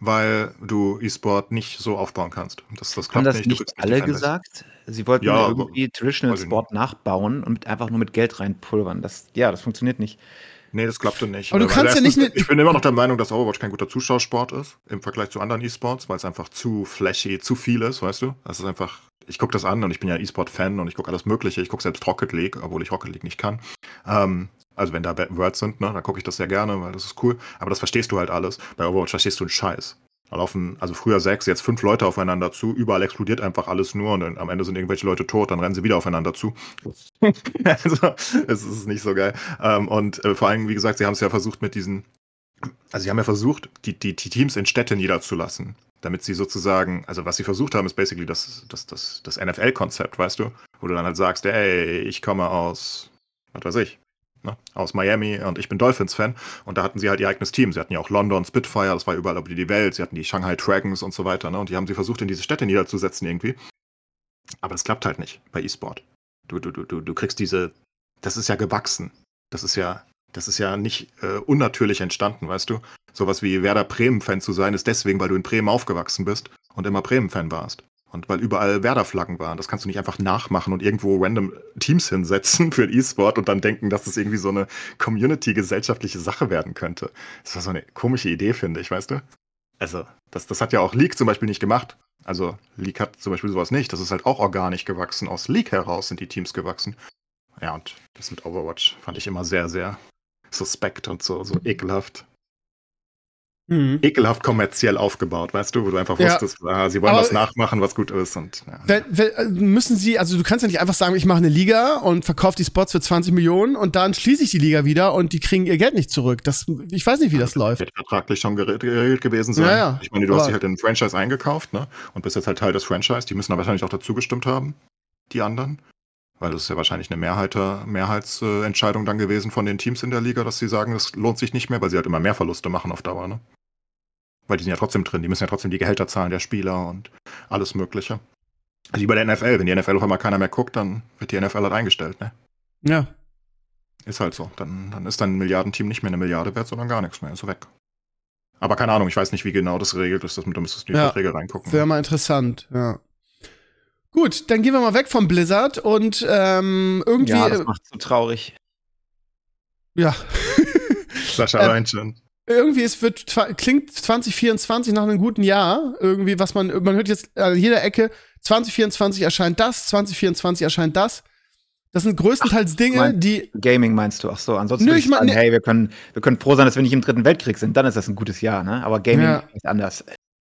weil du E-Sport nicht so aufbauen kannst. Das, das Haben klappt das nicht. Du nicht kriegst nicht die alle Fanbase. gesagt? Sie wollten Ja, aber irgendwie Traditional weiß ich Sport nachbauen und mit, einfach nur mit Geld reinpulvern. Das, ja, das funktioniert nicht. Nee, das klappte nicht. Aber du Weil kannst ja erstens, nicht ne- ich bin immer noch der Meinung, dass Overwatch kein guter Zuschauersport ist im Vergleich zu anderen E-Sports, weil es einfach zu flashy, zu viel ist, weißt du? Das ist einfach, ich gucke das an und ich bin ja E-Sport-Fan und ich gucke alles Mögliche. Ich gucke selbst Rocket League, obwohl ich Rocket League nicht kann. Ähm, also wenn da Worlds sind, ne, dann gucke ich das sehr gerne, weil das ist cool. Aber das verstehst du halt alles. Bei Overwatch verstehst du einen Scheiß. Da laufen, also früher sechs, jetzt fünf Leute aufeinander zu, überall explodiert einfach alles nur und dann am Ende sind irgendwelche Leute tot, dann rennen sie wieder aufeinander zu. Also, es ist nicht so geil. Ähm, und äh, vor allem, wie gesagt, sie haben es ja versucht mit diesen, also sie haben ja versucht, die, die, die Teams in Städte niederzulassen, damit sie sozusagen, also was sie versucht haben, ist basically das, das, das, das N F L-Konzept, weißt du, wo du dann halt sagst, ey, ich komme aus, was weiß ich, ne, aus Miami und ich bin Dolphins-Fan und da hatten sie halt ihr eigenes Team. Sie hatten ja auch London Spitfire, das war überall über die Welt, sie hatten die Shanghai Dragons und so weiter, ne, und die haben sie versucht, in diese Städte niederzusetzen irgendwie. Aber das klappt halt nicht bei E-Sport. Du, du, du, du kriegst diese, das ist ja gewachsen. Das ist ja, das ist ja nicht äh, unnatürlich entstanden, weißt du? Sowas wie Werder Bremen-Fan zu sein, ist deswegen, weil du in Bremen aufgewachsen bist und immer Bremen-Fan warst. Und weil überall Werder-Flaggen waren. Das kannst du nicht einfach nachmachen und irgendwo random Teams hinsetzen für E-Sport und dann denken, dass das irgendwie so eine Community-gesellschaftliche Sache werden könnte. Das war so eine komische Idee, finde ich, weißt du? Also, das, das hat ja auch League zum Beispiel nicht gemacht. Also, League hat zum Beispiel sowas nicht. Das ist halt auch organisch gewachsen. Aus League heraus sind die Teams gewachsen. Ja, und das mit Overwatch fand ich immer sehr, sehr suspekt und so, so ekelhaft. Mhm. Ekelhaft kommerziell aufgebaut, weißt du, wo du einfach Ja. wusstest, ah, sie wollen Aber- was nachmachen, was gut ist. Und, ja. Wenn, wenn, müssen sie, also du kannst ja nicht einfach sagen, ich mache eine Liga und verkaufe die Spots für zwanzig Millionen und dann schließe ich die Liga wieder und die kriegen ihr Geld nicht zurück. Das, ich weiß nicht, wie das läuft. Wird vertraglich schon geregelt, geregelt gewesen sein. Ja, ja. Ich meine, du hast Aber- dich halt in ein Franchise eingekauft, ne? Und bist jetzt halt Teil des Franchise. Die müssen da wahrscheinlich auch dazu gestimmt haben, die anderen. Weil das ist ja wahrscheinlich eine Mehrheit, Mehrheitsentscheidung dann gewesen von den Teams in der Liga, dass sie sagen, es lohnt sich nicht mehr, weil sie halt immer mehr Verluste machen auf Dauer, ne? Weil die sind ja trotzdem drin, die müssen ja trotzdem die Gehälter zahlen der Spieler und alles Mögliche. Also wie bei der N F L, wenn die N F L auf einmal keiner mehr guckt, dann wird die N F L halt eingestellt, ne? Ja. Ist halt so. Dann, dann ist dein Milliardenteam nicht mehr eine Milliarde wert, sondern gar nichts mehr, ist weg. Aber keine Ahnung, ich weiß nicht, wie genau das geregelt ist, da müsstest du in die Ja. Verträge reingucken. Wäre mal interessant, ja. Gut, dann gehen wir mal weg vom Blizzard und ähm, irgendwie. Ja, das äh, macht so traurig. ja. Sascha Ähm, Reinchen. Irgendwie, es wird, twa- klingt zwanzig vierundzwanzig nach einem guten Jahr. Irgendwie, was man, man hört jetzt an jeder Ecke, zwanzig vierundzwanzig erscheint das, zwanzig vierundzwanzig erscheint das. Das sind größtenteils Dinge, mein- die, Gaming meinst du? Ach so, ansonsten Nö, würde ich ich mein- sagen, ne- hey, wir können, wir können froh sein, dass wir nicht im Dritten Weltkrieg sind. Dann ist das ein gutes Jahr, ne? Aber Gaming Ja. ist anders.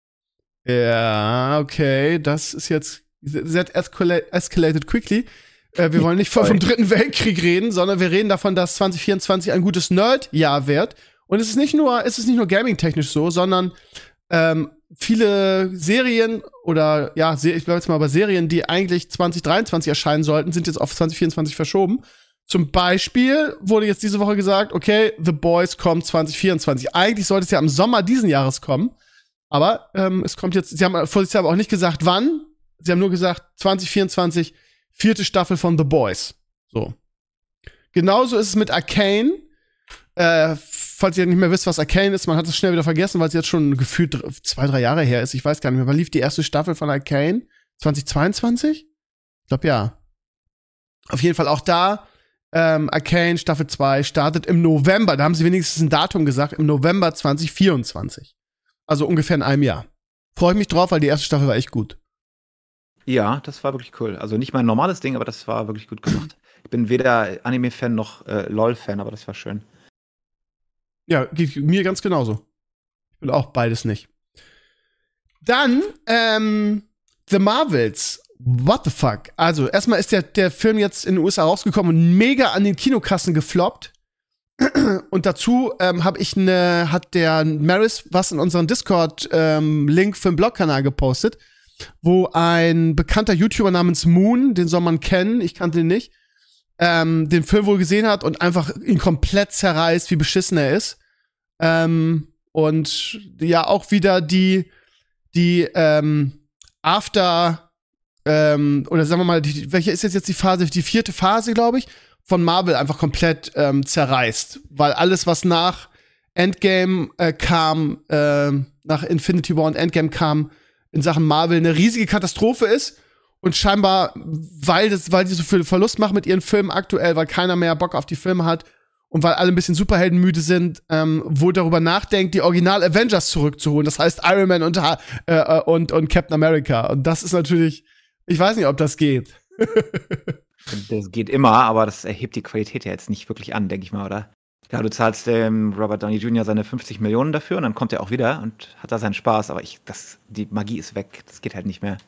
ja, okay, das ist jetzt, that escala- escalated quickly. Äh, wir wollen nicht voll vom Dritten Weltkrieg reden, sondern wir reden davon, dass zwanzig vierundzwanzig ein gutes Nerd-Jahr wird. Und es ist nicht nur, es ist nicht nur gaming-technisch so, sondern ähm, viele Serien oder ja, se- ich bleibe jetzt mal bei Serien, die eigentlich zwanzig dreiundzwanzig erscheinen sollten, sind jetzt auf zwanzig vierundzwanzig verschoben. Zum Beispiel wurde jetzt diese Woche gesagt, okay, The Boys kommt zwanzig vierundzwanzig. Eigentlich sollte es ja im Sommer diesen Jahres kommen, aber ähm, es kommt jetzt, sie haben vorsichtshalber auch nicht gesagt, wann. Sie haben nur gesagt, zwanzig vierundzwanzig, vierte Staffel von The Boys. So. Genauso ist es mit Arcane. Äh, falls ihr nicht mehr wisst, was Arcane ist, man hat es schnell wieder vergessen, weil es jetzt schon gefühlt dr- zwei, drei Jahre her ist. Ich weiß gar nicht mehr. Wann lief die erste Staffel von Arcane? zwanzig zweiundzwanzig? Ich glaube, ja. Auf jeden Fall auch da. Ähm, Arcane Staffel zwei startet im November. Da haben sie wenigstens ein Datum gesagt. Im November zwanzig vierundzwanzig. Also ungefähr in einem Jahr. Freue ich mich drauf, weil die erste Staffel war echt gut. Ja, das war wirklich cool. Also nicht mein normales Ding, aber das war wirklich gut gemacht. Ich bin weder Anime-Fan noch äh, LOL-Fan, aber das war schön. Ja, geht mir ganz genauso. Ich bin auch beides nicht. Dann, ähm, The Marvels. What the fuck? Also, erstmal ist der, der Film jetzt in den U S A rausgekommen und mega an den Kinokassen gefloppt. Und dazu ähm, habe ich ne, hat der Maris was in unseren Discord-Link ähm, für den Blogkanal gepostet, wo ein bekannter YouTuber namens Moon, den soll man kennen, ich kannte ihn nicht, ähm, den Film wohl gesehen hat und einfach ihn komplett zerreißt, wie beschissen er ist. Ähm, und ja, auch wieder die, die ähm, After, ähm, oder sagen wir mal, die, welche ist jetzt, jetzt die Phase? Die vierte Phase, glaube ich, von Marvel einfach komplett ähm, zerreißt. Weil alles, was nach Endgame äh, kam, äh, nach Infinity War und Endgame kam in Sachen Marvel eine riesige Katastrophe ist und scheinbar, weil, das, weil die so viel Verlust machen mit ihren Filmen aktuell, weil keiner mehr Bock auf die Filme hat und weil alle ein bisschen superheldenmüde sind, ähm, wohl darüber nachdenkt, die Original-Avengers zurückzuholen. Das heißt Iron Man und, äh, und, und Captain America. Und das ist natürlich, ich weiß nicht, ob das geht. Das geht immer, aber das erhebt die Qualität ja jetzt nicht wirklich an, denke ich mal, oder? Ja, du zahlst dem Robert Downey Junior seine fünfzig Millionen dafür und dann kommt er auch wieder und hat da seinen Spaß, aber ich, das, die Magie ist weg, das geht halt nicht mehr.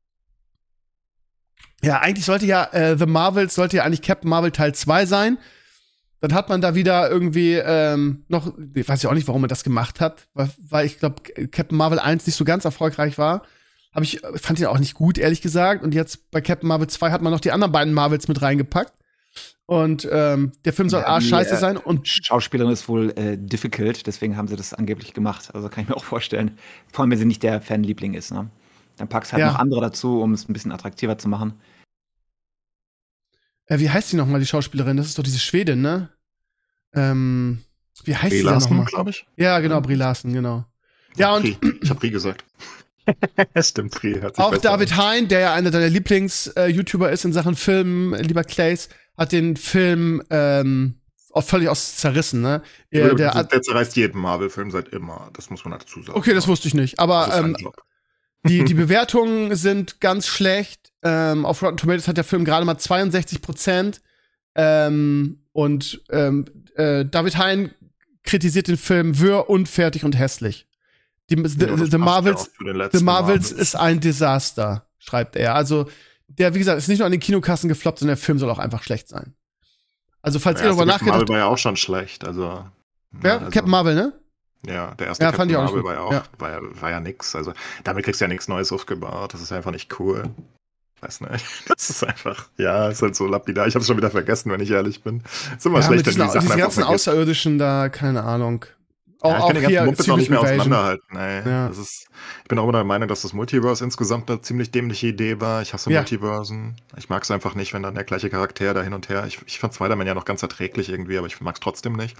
Ja, eigentlich sollte ja äh, The Marvels, sollte ja eigentlich Captain Marvel Teil zwei sein. Dann hat man da wieder irgendwie ähm, noch, ich weiß ja auch nicht, warum man das gemacht hat, weil, weil ich glaube, Captain Marvel eins nicht so ganz erfolgreich war. Hab ich fand ihn auch nicht gut, ehrlich gesagt. Und jetzt bei Captain Marvel zwei hat man noch die anderen beiden Marvels mit reingepackt. Und ähm, der Film soll Ja, arsch die, scheiße äh, sein. Und Schauspielerin ist wohl äh, difficult, deswegen haben sie das angeblich gemacht. Also kann ich mir auch vorstellen. Vor allem, wenn sie nicht der Fanliebling ist, ne? Dann packst halt Ja. noch andere dazu, um es ein bisschen attraktiver zu machen. äh, wie heißt die noch mal, die Schauspielerin? Das ist doch diese Schwedin, ne? Ähm, wie heißt Brie die denn noch Larson, mal? glaube ich. Ja, genau, Brie Larson, genau. Ja, und Brie. Ich habe Brie gesagt. Stimmt, Brie. Hört sich auch besser David an. Hein, der ja einer deiner Lieblings-YouTuber ist in Sachen Filmen, lieber Clays, hat den Film ähm, auch völlig aus zerrissen, ne? Der, Äh, der, der zerreißt jeden Marvel-Film seit immer. Das muss man dazu sagen. okay, das wusste ich nicht. Das Aber ist sein ähm, Job. die, die Bewertungen sind ganz schlecht. Ähm, auf Rotten Tomatoes hat der Film gerade mal zweiundsechzig Prozent. Ähm, und ähm, äh, David Hein kritisiert den Film wirr, unfertig und hässlich. Die, the, Ja, das the, the passt Marvels, ja auch zu den The letzten Marvels Marvels. ist ein Desaster, schreibt er. Also, der, wie gesagt, ist nicht nur an den Kinokassen gefloppt, sondern der Film soll auch einfach schlecht sein. Also, falls Der ihr erste darüber Captain Marvel nachgedacht war ja auch schon schlecht. Also, ja, also, Captain Marvel, ne? Ja, der erste Ja, fand Captain ich auch nicht Marvel gut. war ja auch, Ja. war, ja, war ja nix. Also, damit kriegst du ja nichts Neues aufgebaut. Das ist einfach nicht cool. Weiß nicht. Das ist einfach, ja, ist halt so lapidar. Ich hab's schon wieder vergessen, wenn ich ehrlich bin. Ist immer Ja, schlecht, mit wenn diesen, du die Sachen diese einfach ganzen vergisst. Außerirdischen da, keine Ahnung. Auch, Ja, ich auch kann den ganzen hier Mumpitz auch nicht Secret mehr Invasion. auseinanderhalten. Ey. Ja. Das ist, ich bin auch immer der Meinung, dass das Multiverse insgesamt eine ziemlich dämliche Idee war. Ich hasse Ja. Multiversen. Ich mag es einfach nicht, wenn dann der gleiche Charakter da hin und her. Ich, ich fand Spider-Man ja noch ganz erträglich irgendwie, aber ich mag es trotzdem nicht.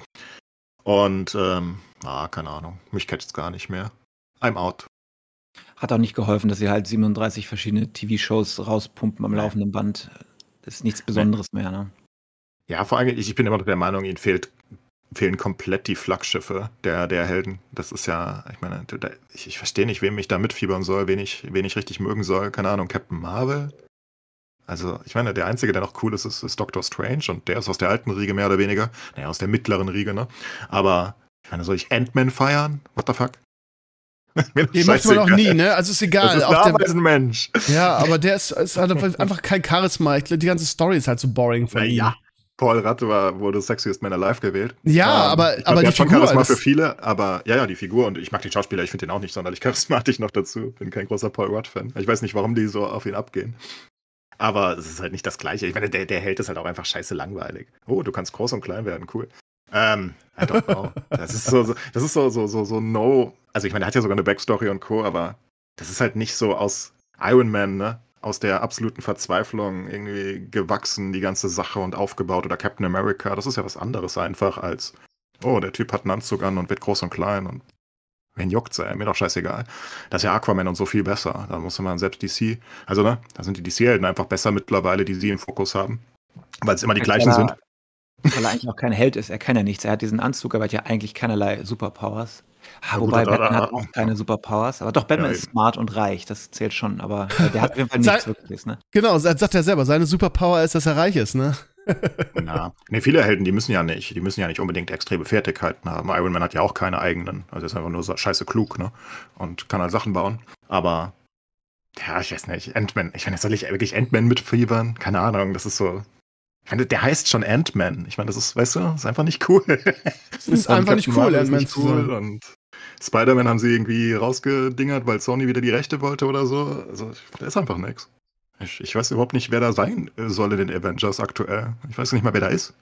Und, ähm, ah, keine Ahnung. Mich catcht es gar nicht mehr. I'm out. Hat auch nicht geholfen, dass sie halt siebenunddreißig verschiedene T V-Shows rauspumpen am Nee. laufenden Band. Das ist nichts Besonderes mehr, ne? Ja, vor allem, ich, ich bin immer noch der Meinung, ihnen fehlt, fehlen komplett die Flaggschiffe der, der Helden. Das ist ja, ich meine, da, ich, ich verstehe nicht, wem ich da mitfiebern soll, wen ich, wen ich richtig mögen soll. Keine Ahnung, Captain Marvel. Also, ich meine, der Einzige, der noch cool ist, ist, ist Doctor Strange und der ist aus der alten Riege mehr oder weniger. Naja, aus der mittleren Riege, ne? Aber, ich meine, soll ich Ant-Man feiern? What the fuck? Mir doch Den macht man auch scheißegal. nie, ne? Also ist egal. Das ist Auch ein der, Mensch. ja, aber der ist, ist halt einfach kein Charisma. Ich glaube, die ganze Story ist halt so boring von ihm. Naja, Paul Rudd war, wurde Sexiest Man Alive gewählt. Ja, Ähm, aber, ich glaub, aber der die hat schon Figur. Charisma Das, für viele, aber ja, ja, die Figur und ich mag den Schauspieler, ich finde den auch nicht sonderlich charismatisch noch dazu. Bin kein großer Paul Rudd-Fan. Ich weiß nicht, warum die so auf ihn abgehen. Aber es ist halt nicht das Gleiche. Ich meine, der, der Held ist halt auch einfach scheiße langweilig. Oh, du kannst groß und klein werden, cool. Ähm, I don't know. Das ist so, so das ist so, so, so, so no. Also ich meine, der hat ja sogar eine Backstory und Co., aber das ist halt nicht so aus Iron Man, ne? Aus der absoluten Verzweiflung irgendwie gewachsen, die ganze Sache und aufgebaut oder Captain America. Das ist ja was anderes einfach als, oh, der Typ hat einen Anzug an und wird groß und klein und wen juckt's, ey? Mir doch scheißegal. Das ist ja Aquaman und so viel besser. Da muss man selbst D C, also ne, da sind die D C-Helden einfach besser mittlerweile, die sie im Fokus haben. Weil es immer die Ja, gleichen weil sind. er- Weil er eigentlich auch kein Held ist, er kann ja nichts. Er hat diesen Anzug, aber hat ja eigentlich keinerlei Superpowers. Ah, Ja, gut, wobei da- Batman da- hat auch keine Superpowers. Aber doch, Batman Ja, ist eben. smart und reich, das zählt schon. Aber äh, der hat auf jeden Fall Sei- nichts Wirkliches, ne? genau, das sagt er selber. Seine Superpower ist, dass er reich ist, ne? Ja. Ne, viele Helden, die müssen ja nicht, die müssen ja nicht unbedingt extreme Fertigkeiten haben. Iron Man hat ja auch keine eigenen. Also ist einfach nur so scheiße klug, ne? Und kann halt Sachen bauen. Aber, ja, ich weiß nicht, Ant-Man. Ich meine, soll ich wirklich Ant-Man mitfiebern? Keine Ahnung, das ist so. Ich meine, der heißt schon Ant-Man. Ich meine, das ist, weißt du, ist einfach nicht cool. Das ist Und einfach nicht Captain cool, Marvel ist Ant-Man nicht zu cool sein. und Spider-Man haben sie irgendwie rausgedingert, weil Sony wieder die Rechte wollte oder so. Also, da ist einfach nichts. Ich, ich weiß überhaupt nicht, wer da sein soll in den Avengers aktuell. Ich weiß nicht mal, wer da ist.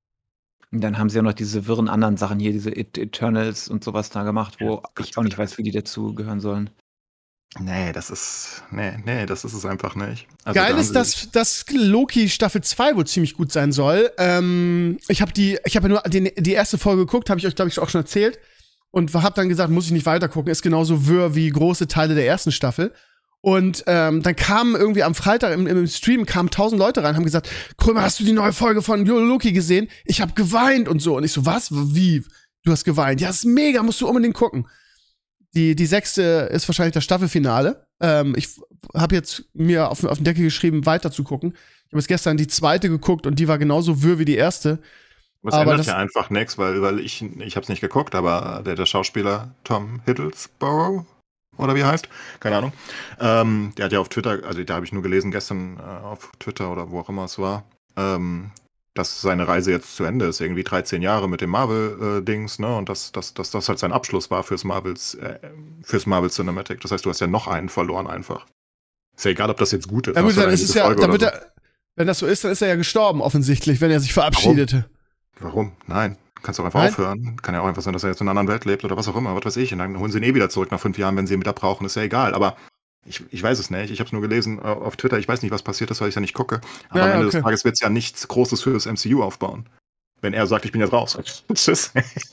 Und dann haben sie ja noch diese wirren anderen Sachen hier, diese Et Eternals und sowas da gemacht, wo Ja, Gott ich auch nicht sei weiß, wie die dazu gehören sollen. Nee, das ist. Nee, nee, das ist es einfach nicht. Also Geil da haben ist, sie dass, dass Loki Staffel zwei wohl ziemlich gut sein soll. Ähm, ich habe die, ich habe ja nur die, die erste Folge geguckt, habe ich euch, glaube ich, auch schon erzählt. Und habe dann gesagt, muss ich nicht weiter gucken. Ist genauso wirr wie große Teile der ersten Staffel. Und ähm, dann kamen irgendwie am Freitag im, im Stream kamen tausend Leute rein, haben gesagt, Krömer, hast du die neue Folge von Loki gesehen? Ich habe geweint und so. Und ich so, was? Wie? Du hast geweint? Ja, ist mega, musst du unbedingt gucken. Die, die sechste ist wahrscheinlich das Staffelfinale. Ähm, ich habe jetzt mir auf, auf den Deckel geschrieben, weiter zu gucken. Ich habe jetzt gestern die zweite geguckt und die war genauso wirr wie die erste. Was aber ändert das- ja einfach nichts, weil, weil ich, ich habe es nicht geguckt, aber der, der Schauspieler Tom Hiddlesborough, oder wie er heißt, keine Ahnung, ähm, der hat ja auf Twitter, also da habe ich nur gelesen gestern äh, auf Twitter oder wo auch immer es war, ähm, dass seine Reise jetzt zu Ende ist, irgendwie dreizehn Jahre mit dem Marvel-Dings, ne, und dass das, das, das halt sein Abschluss war fürs Marvels, äh, fürs Marvel Cinematic. Das heißt, du hast ja noch einen verloren einfach. Ist ja egal, ob das jetzt gut ist. Ja gut, Hast du dann eine ist es gute ja, Folge dann oder wird so? er, wenn das so ist, dann ist er ja gestorben, offensichtlich, wenn er sich verabschiedete. Warum? Nein. Kannst doch einfach Nein? aufhören. Kann ja auch einfach sein, dass er jetzt in einer anderen Welt lebt oder was auch immer, was weiß ich. Und dann holen sie ihn eh wieder zurück nach fünf Jahren, wenn sie ihn wieder brauchen. Ist ja egal. Aber ich, ich weiß es nicht. Ich habe es nur gelesen äh, auf Twitter. Ich weiß nicht, was passiert ist, weil ich ja nicht gucke. Aber Ja, am ja, Ende okay. des Tages wird es ja nichts Großes für das M C U aufbauen. Wenn er sagt, ich bin jetzt raus. Tschüss.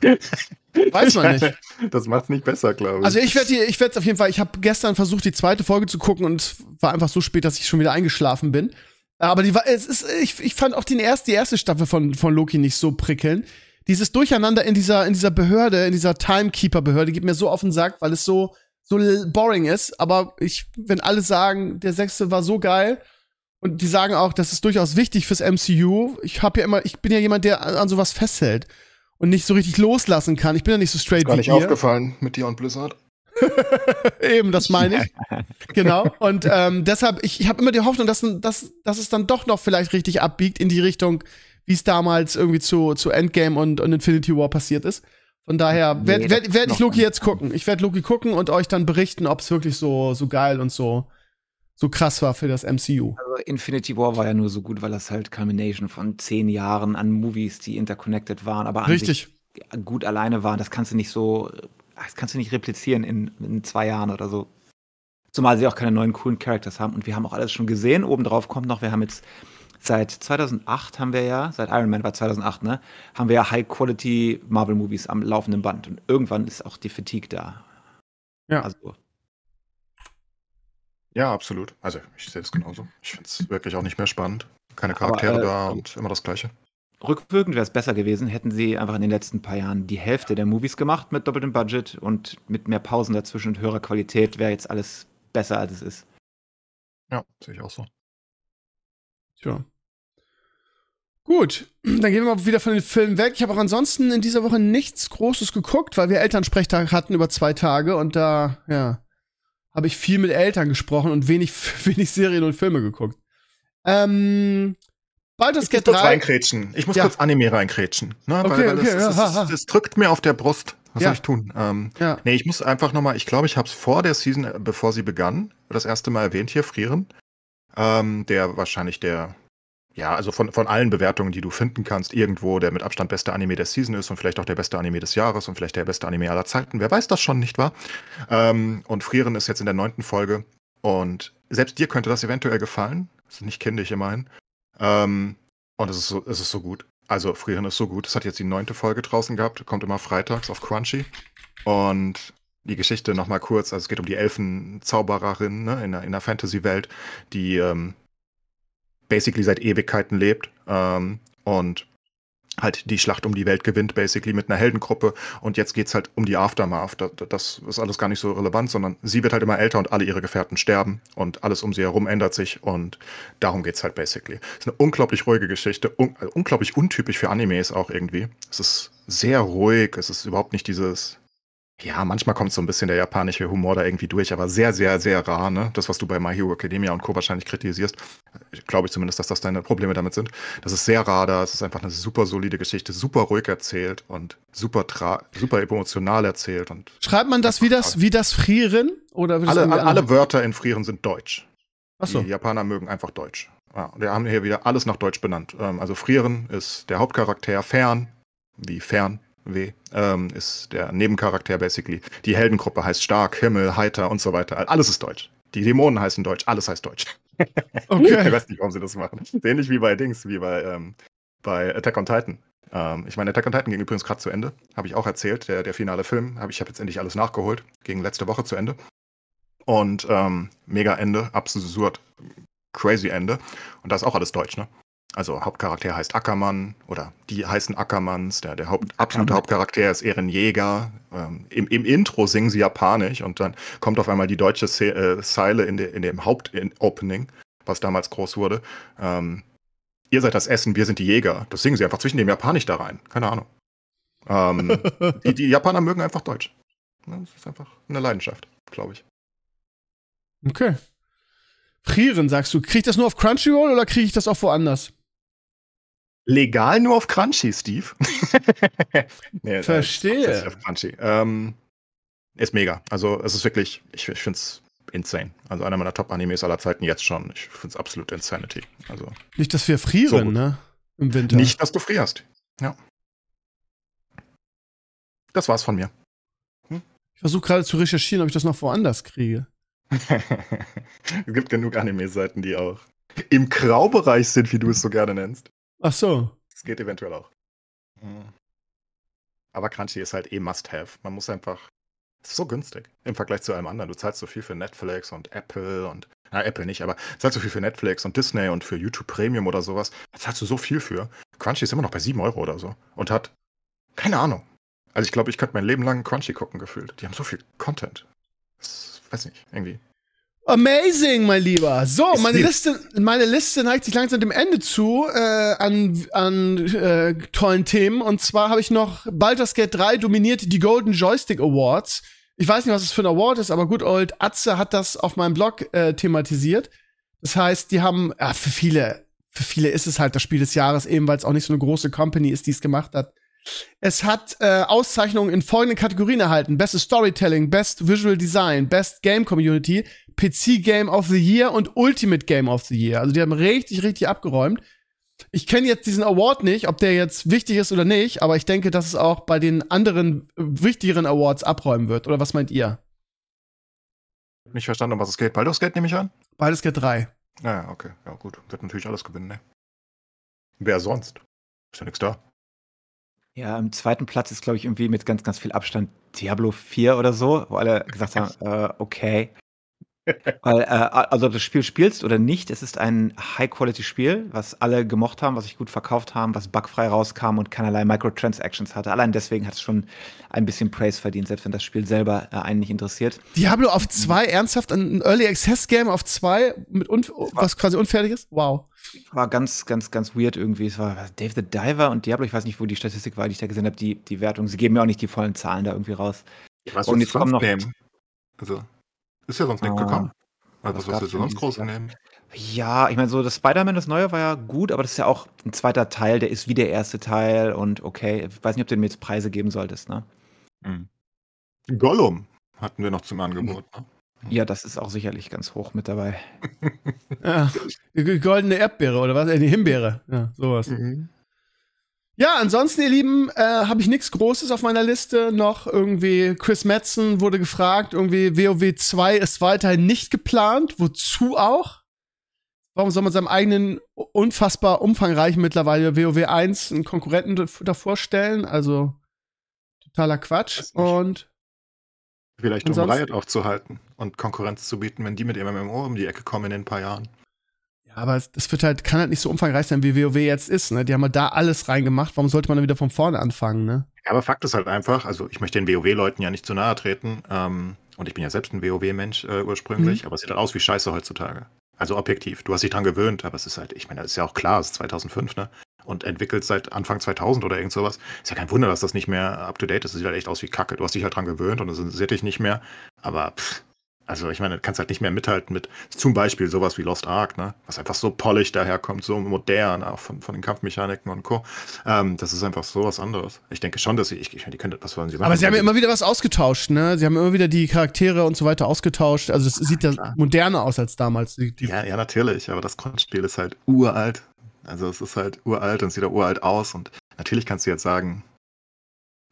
Weiß man nicht. Das macht es nicht besser, glaube ich. Also ich werde ich werde auf jeden Fall, ich habe gestern versucht, die zweite Folge zu gucken und es war einfach so spät, dass ich schon wieder eingeschlafen bin. Aber die war, es ist, ich, ich fand auch den erst, die erste Staffel von, von Loki nicht so prickelnd. Dieses Durcheinander in dieser, in dieser Behörde, in dieser Timekeeper-Behörde geht mir so auf den Sack, weil es so, so boring ist. Aber ich, wenn alle sagen, der sechste war so geil und die sagen auch, das ist durchaus wichtig fürs M C U. Ich habe ja immer, ich bin ja jemand, der an, an sowas festhält und nicht so richtig loslassen kann. Ich bin ja nicht so straight Gar wie nicht ihr. aufgefallen mit dir und Blizzard. Eben, das meine ich. Genau. Und ähm, deshalb, ich, ich habe immer die Hoffnung, dass, dass, dass es dann doch noch vielleicht richtig abbiegt in die Richtung, wie es damals irgendwie zu, zu Endgame und, und Infinity War passiert ist. Von daher werde Nee, werd, das werd noch ich Loki nicht. jetzt gucken. Ich werde Loki gucken und euch dann berichten, ob es wirklich so, so geil und so, so krass war für das M C U. Also Infinity War war ja nur so gut, weil das halt Culmination von zehn Jahren an Movies, die interconnected waren, aber an Richtig. sich gut alleine waren. Das kannst du nicht so, das kannst du nicht replizieren in, in zwei Jahren oder so. Zumal sie auch keine neuen coolen Characters haben. Und wir haben auch alles schon gesehen. Obendrauf kommt noch, wir haben jetzt seit zweitausendacht haben wir ja, seit Iron Man war zweitausendacht, ne, haben wir ja High-Quality Marvel-Movies am laufenden Band. Und irgendwann ist auch die Fatigue da. Ja. Also, Ja, absolut. Also ich sehe das genauso. Ich finde es wirklich auch nicht mehr spannend. Keine Aber, Charaktere äh, da und immer das Gleiche. rückwirkend wäre es besser gewesen, hätten sie einfach in den letzten paar Jahren die Hälfte der Movies gemacht mit doppeltem Budget und mit mehr Pausen dazwischen und höherer Qualität wäre jetzt alles besser, als es ist. Ja, sehe ich auch so. Tja. Gut, dann gehen wir mal wieder von den Filmen weg. Ich habe auch ansonsten in dieser Woche nichts Großes geguckt, weil wir Elternsprechtag hatten über zwei Tage und da, ja, habe ich viel mit Eltern gesprochen und wenig, wenig Serien und Filme geguckt. Ähm, Baldur's Ich muss Gate kurz drei. reinkrätschen. Ich muss Ja. kurz Anime reinkrätschen. Ne? Okay, weil, weil okay, es, ja, es, ha, es, ha. es drückt mir auf der Brust. Was Ja. soll ich tun? Ähm, Ja. nee, ich muss einfach nochmal, ich glaube, ich habe es vor der Season, äh, bevor sie begann, das erste Mal erwähnt hier, Frieren. Ähm, der wahrscheinlich der, ja, also von, von allen Bewertungen, die du finden kannst, irgendwo der mit Abstand beste Anime der Season ist und vielleicht auch der beste Anime des Jahres und vielleicht der beste Anime aller Zeiten. Wer weiß das schon, nicht wahr? Ähm, und Frieren ist jetzt in der neunten Folge und selbst dir könnte das eventuell gefallen. Das ist nicht kindisch immerhin. Ähm, und es ist so, es ist so gut. Also Frieren ist so gut. Es hat jetzt die neunte Folge draußen gehabt, kommt immer freitags auf Crunchy. Und die Geschichte nochmal kurz, also es geht um die Elfenzaubererin, ne, in der, in der Fantasy-Welt, die ähm, basically seit Ewigkeiten lebt ähm, und halt die Schlacht um die Welt gewinnt, basically mit einer Heldengruppe. Und jetzt geht's halt um die Aftermath. Das, das ist alles gar nicht so relevant, sondern sie wird halt immer älter und alle ihre Gefährten sterben und alles um sie herum ändert sich und darum geht's halt basically. Es ist eine unglaublich ruhige Geschichte, un also unglaublich untypisch für Animes auch irgendwie. Es ist sehr ruhig, es ist überhaupt nicht dieses... Ja, manchmal kommt so ein bisschen der japanische Humor da irgendwie durch, aber sehr, sehr, sehr rar, ne? Das, was du bei My Hero Academia und Co. wahrscheinlich kritisierst, glaube ich zumindest, dass das deine Probleme damit sind. Das ist sehr rar da, es ist einfach eine super solide Geschichte, super ruhig erzählt und super, tra super emotional erzählt. Und Schreibt man das wie das, wie das Frieren? Oder wird das alle, irgendwie alle, alle anders? Wörter in Frieren sind deutsch. Achso. Die Japaner mögen einfach Deutsch. Ja, und wir haben hier wieder alles nach Deutsch benannt. Ähm, also Frieren ist der Hauptcharakter, Fern, wie fern, W, ähm, ist der Nebencharakter basically. Die Heldengruppe heißt Stark, Himmel, Heiter und so weiter. Alles ist deutsch. Die Dämonen heißen deutsch, alles heißt deutsch. Okay. Ich weiß nicht, warum sie das machen. Ähnlich wie bei Dings, wie bei, ähm, bei Attack on Titan. Ähm, ich meine, Attack on Titan ging übrigens gerade zu Ende. Habe ich auch erzählt. Der, der finale Film. Hab, ich habe jetzt endlich alles nachgeholt. Ging letzte Woche zu Ende. Und ähm, mega Ende. Absurd. Crazy Ende. Und da ist auch alles deutsch, ne? Also Hauptcharakter heißt Ackermann oder die heißen Ackermanns. Der, der Haupt, absolute Hauptcharakter ist Eren Jäger. Ähm, im, Im Intro singen sie japanisch und dann kommt auf einmal die deutsche Se äh, Zeile in, de, in dem Haupt-Opening, was damals groß wurde. Ähm, ihr seid das Essen, wir sind die Jäger. Das singen sie einfach zwischen dem Japanisch da rein. Keine Ahnung. Ähm, die, die Japaner mögen einfach Deutsch. Das ist einfach eine Leidenschaft, glaube ich. Okay. Frieren, sagst du. Krieg ich das nur auf Crunchyroll oder kriege ich das auch woanders? Legal nur auf Crunchy, Steve. nee, Verstehe. Äh, auf Crunchy. Ähm, ist mega. Also es ist wirklich, ich, ich finde es insane. Also einer meiner Top-Animes aller Zeiten jetzt schon. Ich finde es absolut Insanity. Also nicht, dass wir frieren, so ne? Im Winter. Nicht, dass du frierst. Ja. Das war's von mir. Hm? Ich versuche gerade zu recherchieren, ob ich das noch woanders kriege. Es gibt genug Anime-Seiten, die auch im Graubereich sind, wie du es so gerne nennst. Ach so. Das geht eventuell auch. Aber Crunchy ist halt eh Must-Have. Man muss einfach. Es ist so günstig im Vergleich zu allem anderen. Du zahlst so viel für Netflix und Apple und. Na, Apple nicht, aber du zahlst so viel für Netflix und Disney und für YouTube Premium oder sowas. Da zahlst du so viel für. Crunchy ist immer noch bei sieben Euro oder so. Und hat. Keine Ahnung. Also ich glaube, ich könnte mein Leben lang Crunchy gucken gefühlt. Die haben so viel Content. Das, weiß nicht, irgendwie. Amazing, mein Lieber. So, meine Liste, meine Liste neigt sich langsam dem Ende zu äh, an, an äh, tollen Themen. Und zwar habe ich noch Baldur's Gate drei dominiert die Golden Joystick Awards. Ich weiß nicht, was das für ein Award ist, aber gut, old Atze hat das auf meinem Blog äh, thematisiert. Das heißt, die haben, ja, für viele, für viele ist es halt das Spiel des Jahres, eben weil es auch nicht so eine große Company ist, die es gemacht hat. Es hat äh, Auszeichnungen in folgenden Kategorien erhalten: Best Storytelling, Best Visual Design, Best Game Community, P C Game of the Year und Ultimate Game of the Year. Also die haben richtig, richtig abgeräumt. Ich kenne jetzt diesen Award nicht, ob der jetzt wichtig ist oder nicht, aber ich denke, dass es auch bei den anderen wichtigeren Awards abräumen wird. Oder was meint ihr? Nicht verstanden, um was es geht. Baldur's Gate nehme ich an? Baldur's Gate drei. Ja, okay. Ja, gut. Wird natürlich alles gewinnen, ne? Wer sonst? Ist ja nichts da. Ja, im zweiten Platz ist, glaube ich, irgendwie mit ganz, ganz viel Abstand Diablo vier oder so, wo alle gesagt haben, äh, okay. Weil, äh, also ob du das Spiel spielst oder nicht, es ist ein High-Quality-Spiel, was alle gemocht haben, was sich gut verkauft haben, was bugfrei rauskam und keinerlei Microtransactions hatte. Allein deswegen hat es schon ein bisschen Praise verdient, selbst wenn das Spiel selber äh, einen nicht interessiert. Diablo auf zwei, ernsthaft? Ein Early Access Game auf zwei, mit un- was quasi unfertig ist? Wow. War ganz, ganz, ganz weird irgendwie. Es war Dave the Diver und Diablo, ich weiß nicht, wo die Statistik war, die ich da gesehen habe, die, die Wertung. Sie geben ja auch nicht die vollen Zahlen da irgendwie raus. Was und jetzt kommen noch. Nehmen? Also, ist ja sonst nichts Ah, gekommen. Also, was was willst gab's du denn sonst dieses groß Jahr? nehmen? Ja, ich meine, so das Spider-Man, das Neue, war ja gut, aber das ist ja auch ein zweiter Teil, der ist wie der erste Teil und okay, ich weiß nicht, ob du mir jetzt Preise geben solltest, ne? Hm. Gollum hatten wir noch zum Angebot, ne? Ja, das ist auch sicherlich ganz hoch mit dabei. Ja, die goldene Erdbeere oder was? Äh, die Himbeere. Ja, sowas. Mhm. Ja, ansonsten, ihr Lieben, äh, habe ich nichts Großes auf meiner Liste. Noch irgendwie Chris Metzen wurde gefragt, irgendwie WoW zwei ist weiterhin nicht geplant. Wozu auch? Warum soll man seinem eigenen unfassbar umfangreichen mittlerweile WoW eins einen Konkurrenten d- davor stellen? Also totaler Quatsch. Weiß nicht. Und Vielleicht um Ansonsten- Riot aufzuhalten und Konkurrenz zu bieten, wenn die mit ihrem M M O um die Ecke kommen in ein paar Jahren. ja, aber es, das wird halt, kann halt nicht so umfangreich sein, wie WoW jetzt ist. Ne? Die haben halt da alles reingemacht. Warum sollte man dann wieder von vorne anfangen? Ne? Ja, aber Fakt ist halt einfach, also ich möchte den WoW-Leuten ja nicht zu nahe treten, ähm, und ich bin ja selbst ein WoW-Mensch äh, ursprünglich, aber es sieht halt aus wie Scheiße heutzutage. Also objektiv. Du hast dich dran gewöhnt, aber es ist halt, ich meine, das ist ja auch klar, es ist zweitausendfünf, ne? Und entwickelt seit Anfang zweitausend oder irgend sowas. Ist ja kein Wunder, dass das nicht mehr up-to-date ist. Es sieht halt echt aus wie Kacke. Du hast dich halt dran gewöhnt und es interessiert dich nicht mehr. Aber, pff, also ich meine, du kannst halt nicht mehr mithalten mit zum Beispiel sowas wie Lost Ark, ne? Was einfach so polished daherkommt, so modern, auch von, von den Kampfmechaniken und Co. Ähm, das ist einfach so was anderes. Ich denke schon, dass sie, ich, ich meine, die können, was wollen sie machen? Aber sie haben ja immer wieder was ausgetauscht, ne? Sie haben immer wieder die Charaktere und so weiter ausgetauscht. Also es sieht ja klar. moderner aus als damals. Die, die Ja, ja, natürlich, aber das Grundspiel ist halt uralt. Also es ist halt uralt und sieht auch uralt aus und natürlich kannst du jetzt sagen,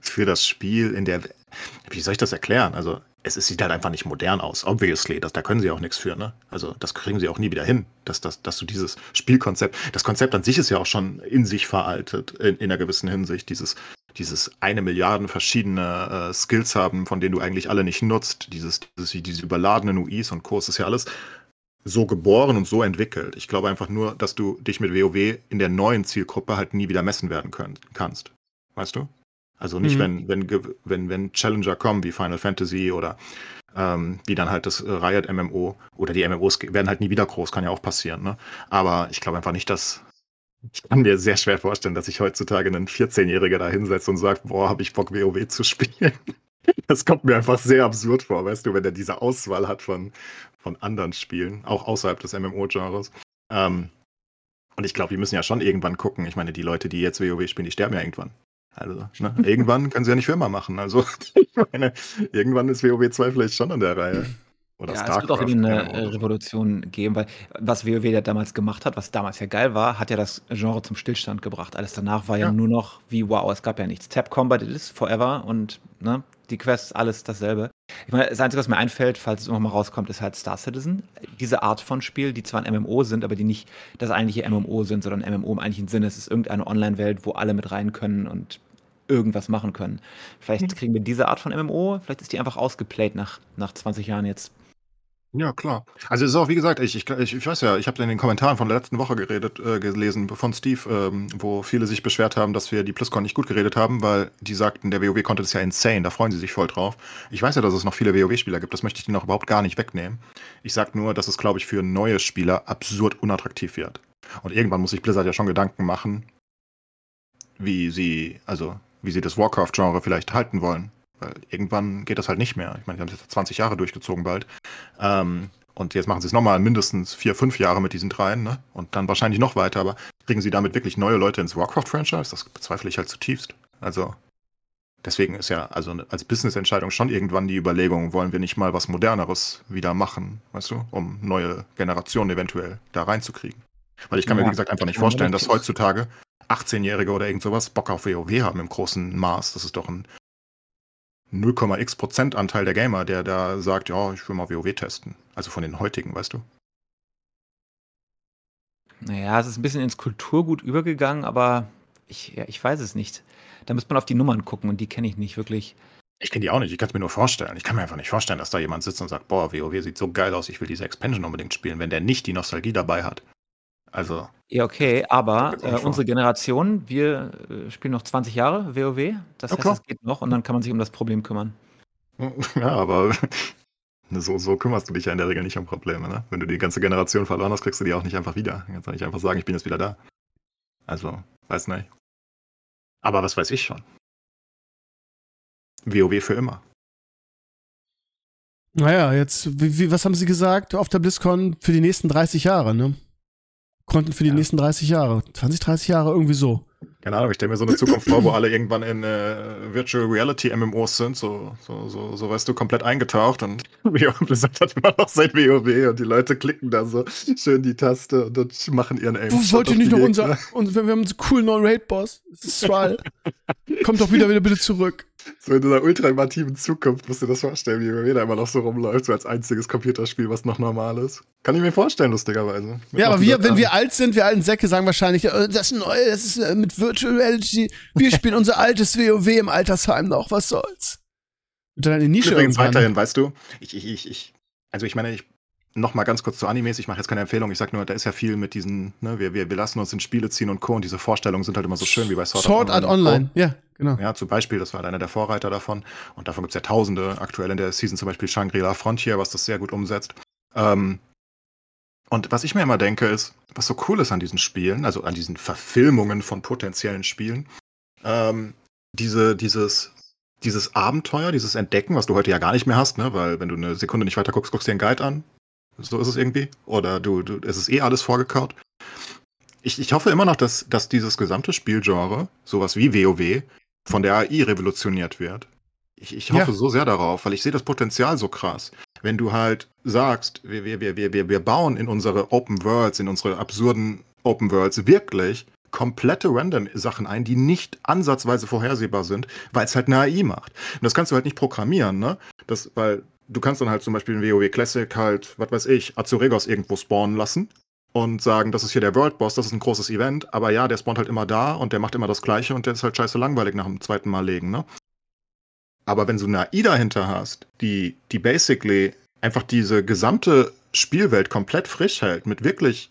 für das Spiel in der, wie soll ich das erklären? Also es, es sieht halt einfach nicht modern aus, obviously. Das, da können sie auch nichts für, ne? Also das kriegen sie auch nie wieder hin, dass, dass, dass du dieses Spielkonzept, das Konzept an sich ist ja auch schon in sich veraltet, in, in einer gewissen Hinsicht. Dieses, dieses eine Milliarden verschiedene äh, Skills haben, von denen du eigentlich alle nicht nutzt. Dieses, dieses, diese überladenen U Is und Co. ist ja alles so geboren und so entwickelt. Ich glaube einfach nur, dass du dich mit WoW in der neuen Zielgruppe halt nie wieder messen werden können, kannst. Weißt du? Also nicht, Mhm. wenn, wenn, wenn, wenn Challenger kommen, wie Final Fantasy oder ähm, wie dann halt das Riot M M O oder die M M Os werden halt nie wieder groß, kann ja auch passieren, ne? Aber ich glaube einfach nicht, dass, ich kann mir sehr schwer vorstellen, dass sich heutzutage ein vierzehnjähriger da hinsetzt und sagt, boah, hab ich Bock, WoW zu spielen. Das kommt mir einfach sehr absurd vor, weißt du, wenn er diese Auswahl hat von, von anderen Spielen, auch außerhalb des M M O-Genres. Ähm, und ich glaube, die müssen ja schon irgendwann gucken. Ich meine, die Leute, die jetzt WoW spielen, die sterben ja irgendwann. Also, ne, irgendwann können sie ja nicht für immer machen. Also, ich meine, irgendwann ist WoW zwei vielleicht schon an der Reihe. Oder Ja, es wird auch wieder StarCraft, eine M M O äh, oder so. Revolution geben, weil was WoW ja damals gemacht hat, was damals ja geil war, hat ja das Genre zum Stillstand gebracht. Alles danach war ja Ja. nur noch wie wow, es gab ja nichts. Tab Combat it is forever und ne, die Quests, alles dasselbe. Ich meine, das Einzige, was mir einfällt, falls es nochmal rauskommt, ist halt Star Citizen. Diese Art von Spiel, die zwar ein M M O sind, aber die nicht das eigentliche M M O sind, sondern M M O im eigentlichen Sinne. Es ist irgendeine Online-Welt, wo alle mit rein können und irgendwas machen können. Vielleicht kriegen wir diese Art von M M O, vielleicht ist die einfach ausgeplayt nach, nach zwanzig Jahren jetzt. Ja, klar. Also es ist auch, wie gesagt, ich, ich, ich, ich weiß ja, ich habe in den Kommentaren von der letzten Woche geredet, äh, gelesen von Steve, ähm, wo viele sich beschwert haben, dass wir die BlizzCon nicht gut geredet haben, weil die sagten, der WoW-Content ist ja insane, da freuen sie sich voll drauf. Ich weiß ja, dass es noch viele WoW-Spieler gibt, das möchte ich denen auch überhaupt gar nicht wegnehmen. Ich sag nur, dass es, glaube ich, für neue Spieler absurd unattraktiv wird. Und irgendwann muss sich Blizzard ja schon Gedanken machen, wie sie, also wie sie das Warcraft-Genre vielleicht halten wollen. Weil irgendwann geht das halt nicht mehr. Ich meine, die haben es jetzt zwanzig Jahre durchgezogen bald. Ähm, und jetzt machen sie es nochmal mindestens vier, fünf Jahre mit diesen dreien, ne? Und dann wahrscheinlich noch weiter. Aber kriegen sie damit wirklich neue Leute ins Warcraft-Franchise? Das bezweifle ich halt zutiefst. Also deswegen ist ja also als Business-Entscheidung schon irgendwann die Überlegung, wollen wir nicht mal was Moderneres wieder machen, weißt du, um neue Generationen eventuell da reinzukriegen. Weil ich kann mir, Ja, wie gesagt, einfach nicht ja, vorstellen, dass richtig. heutzutage achtzehnjährige oder irgend sowas Bock auf WoW haben im großen Maß. Das ist doch ein null Komma x Prozent Anteil der Gamer, der da sagt, ja, ich will mal WoW testen. Also von den heutigen, weißt du? Naja, es ist ein bisschen ins Kulturgut übergegangen, aber ich, ja, ich weiß es nicht. Da müsste man auf die Nummern gucken und die kenne ich nicht wirklich. Ich kenne die auch nicht, ich kann es mir nur vorstellen. Ich kann mir einfach nicht vorstellen, dass da jemand sitzt und sagt, boah, WoW sieht so geil aus, ich will diese Expansion unbedingt spielen, wenn der nicht die Nostalgie dabei hat. Also, Ja, okay, aber jetzt auch äh, nicht vor. unsere Generation, wir äh, spielen noch zwanzig Jahre WoW. Das Ja, heißt, klar. es geht noch und dann kann man sich um das Problem kümmern. Ja, aber so, so kümmerst du dich ja in der Regel nicht um Probleme, ne? Wenn du die ganze Generation verloren hast, kriegst du die auch nicht einfach wieder. Du kannst nicht einfach sagen, ich bin jetzt wieder da. Also, weiß nicht. Aber was weiß ich schon? WoW für immer. Naja, jetzt, wie, wie, was haben sie gesagt auf der BlizzCon für die nächsten dreißig Jahre, ne? Content für die Ja. nächsten dreißig Jahre. zwanzig, dreißig Jahre, irgendwie so. Keine Ahnung, ich stelle mir so eine Zukunft vor, wo alle irgendwann in äh, Virtual Reality M M Os sind, so, so, so, so, weißt du, komplett eingetaucht und wie auch Blizzard hat immer noch sein WoW und die Leute klicken da so schön die Taste und dann machen ihren Aim. Wo wollt ihr nicht noch unser, unser, wir haben einen coolen neuen Raid-Boss. Das ist Thrall. Kommt doch wieder, wieder bitte zurück. So in dieser ultimativen Zukunft musst du dir das vorstellen, wie WoW da immer noch so rumläuft, so als einziges Computerspiel, was noch normal ist. Kann ich mir vorstellen, lustigerweise. Mit Ja, noch aber wir, dieser- wenn wir alt sind, wir alten Säcke sagen wahrscheinlich, äh, das ist neu, das ist äh, mit Virtual Reality. Wir spielen unser altes WoW im Altersheim noch, was soll's? Und dann in die Nische Übrigens irgendwann. weiterhin, weißt du, ich, ich, ich, ich, also ich meine, ich, noch mal ganz kurz zu Animes, ich mache jetzt keine Empfehlung, ich sag nur, da ist ja viel mit diesen, ne, wir, wir, wir lassen uns in Spiele ziehen und Co. und diese Vorstellungen sind halt immer so schön wie bei Sword, Sword Art und Co. Online, ja, genau. Ja, zum Beispiel, das war halt einer der Vorreiter davon. Und davon gibt es ja tausende. Aktuell in der Season zum Beispiel Shangri-La Frontier, was das sehr gut umsetzt. Ähm, und was ich mir immer denke, ist, was so cool ist an diesen Spielen, also an diesen Verfilmungen von potenziellen Spielen, ähm, diese, dieses, dieses Abenteuer, dieses Entdecken, was du heute ja gar nicht mehr hast, ne? Weil wenn du eine Sekunde nicht weiter guckst, guckst du dir einen Guide an. So ist es irgendwie. Oder du, du, es ist eh alles vorgekaut. Ich, ich hoffe immer noch, dass, dass dieses gesamte Spielgenre, sowas wie WoW, von der A I revolutioniert wird. Ich, ich hoffe Ja. so sehr darauf, weil ich sehe das Potenzial so krass. Wenn du halt sagst, wir, wir, wir, wir, wir bauen in unsere Open Worlds, in unsere absurden Open Worlds wirklich komplette Random-Sachen ein, die nicht ansatzweise vorhersehbar sind, weil es halt eine A I macht. Und das kannst du halt nicht programmieren, ne? Das, weil du kannst dann halt zum Beispiel in WoW Classic halt, was weiß ich, Azuregos irgendwo spawnen lassen und sagen, das ist hier der World Boss, das ist ein großes Event, aber ja, der spawnt halt immer da und der macht immer das Gleiche und der ist halt scheiße langweilig nach dem zweiten Mal legen, ne? Aber wenn du eine A I dahinter hast, die, die basically einfach diese gesamte Spielwelt komplett frisch hält, mit wirklich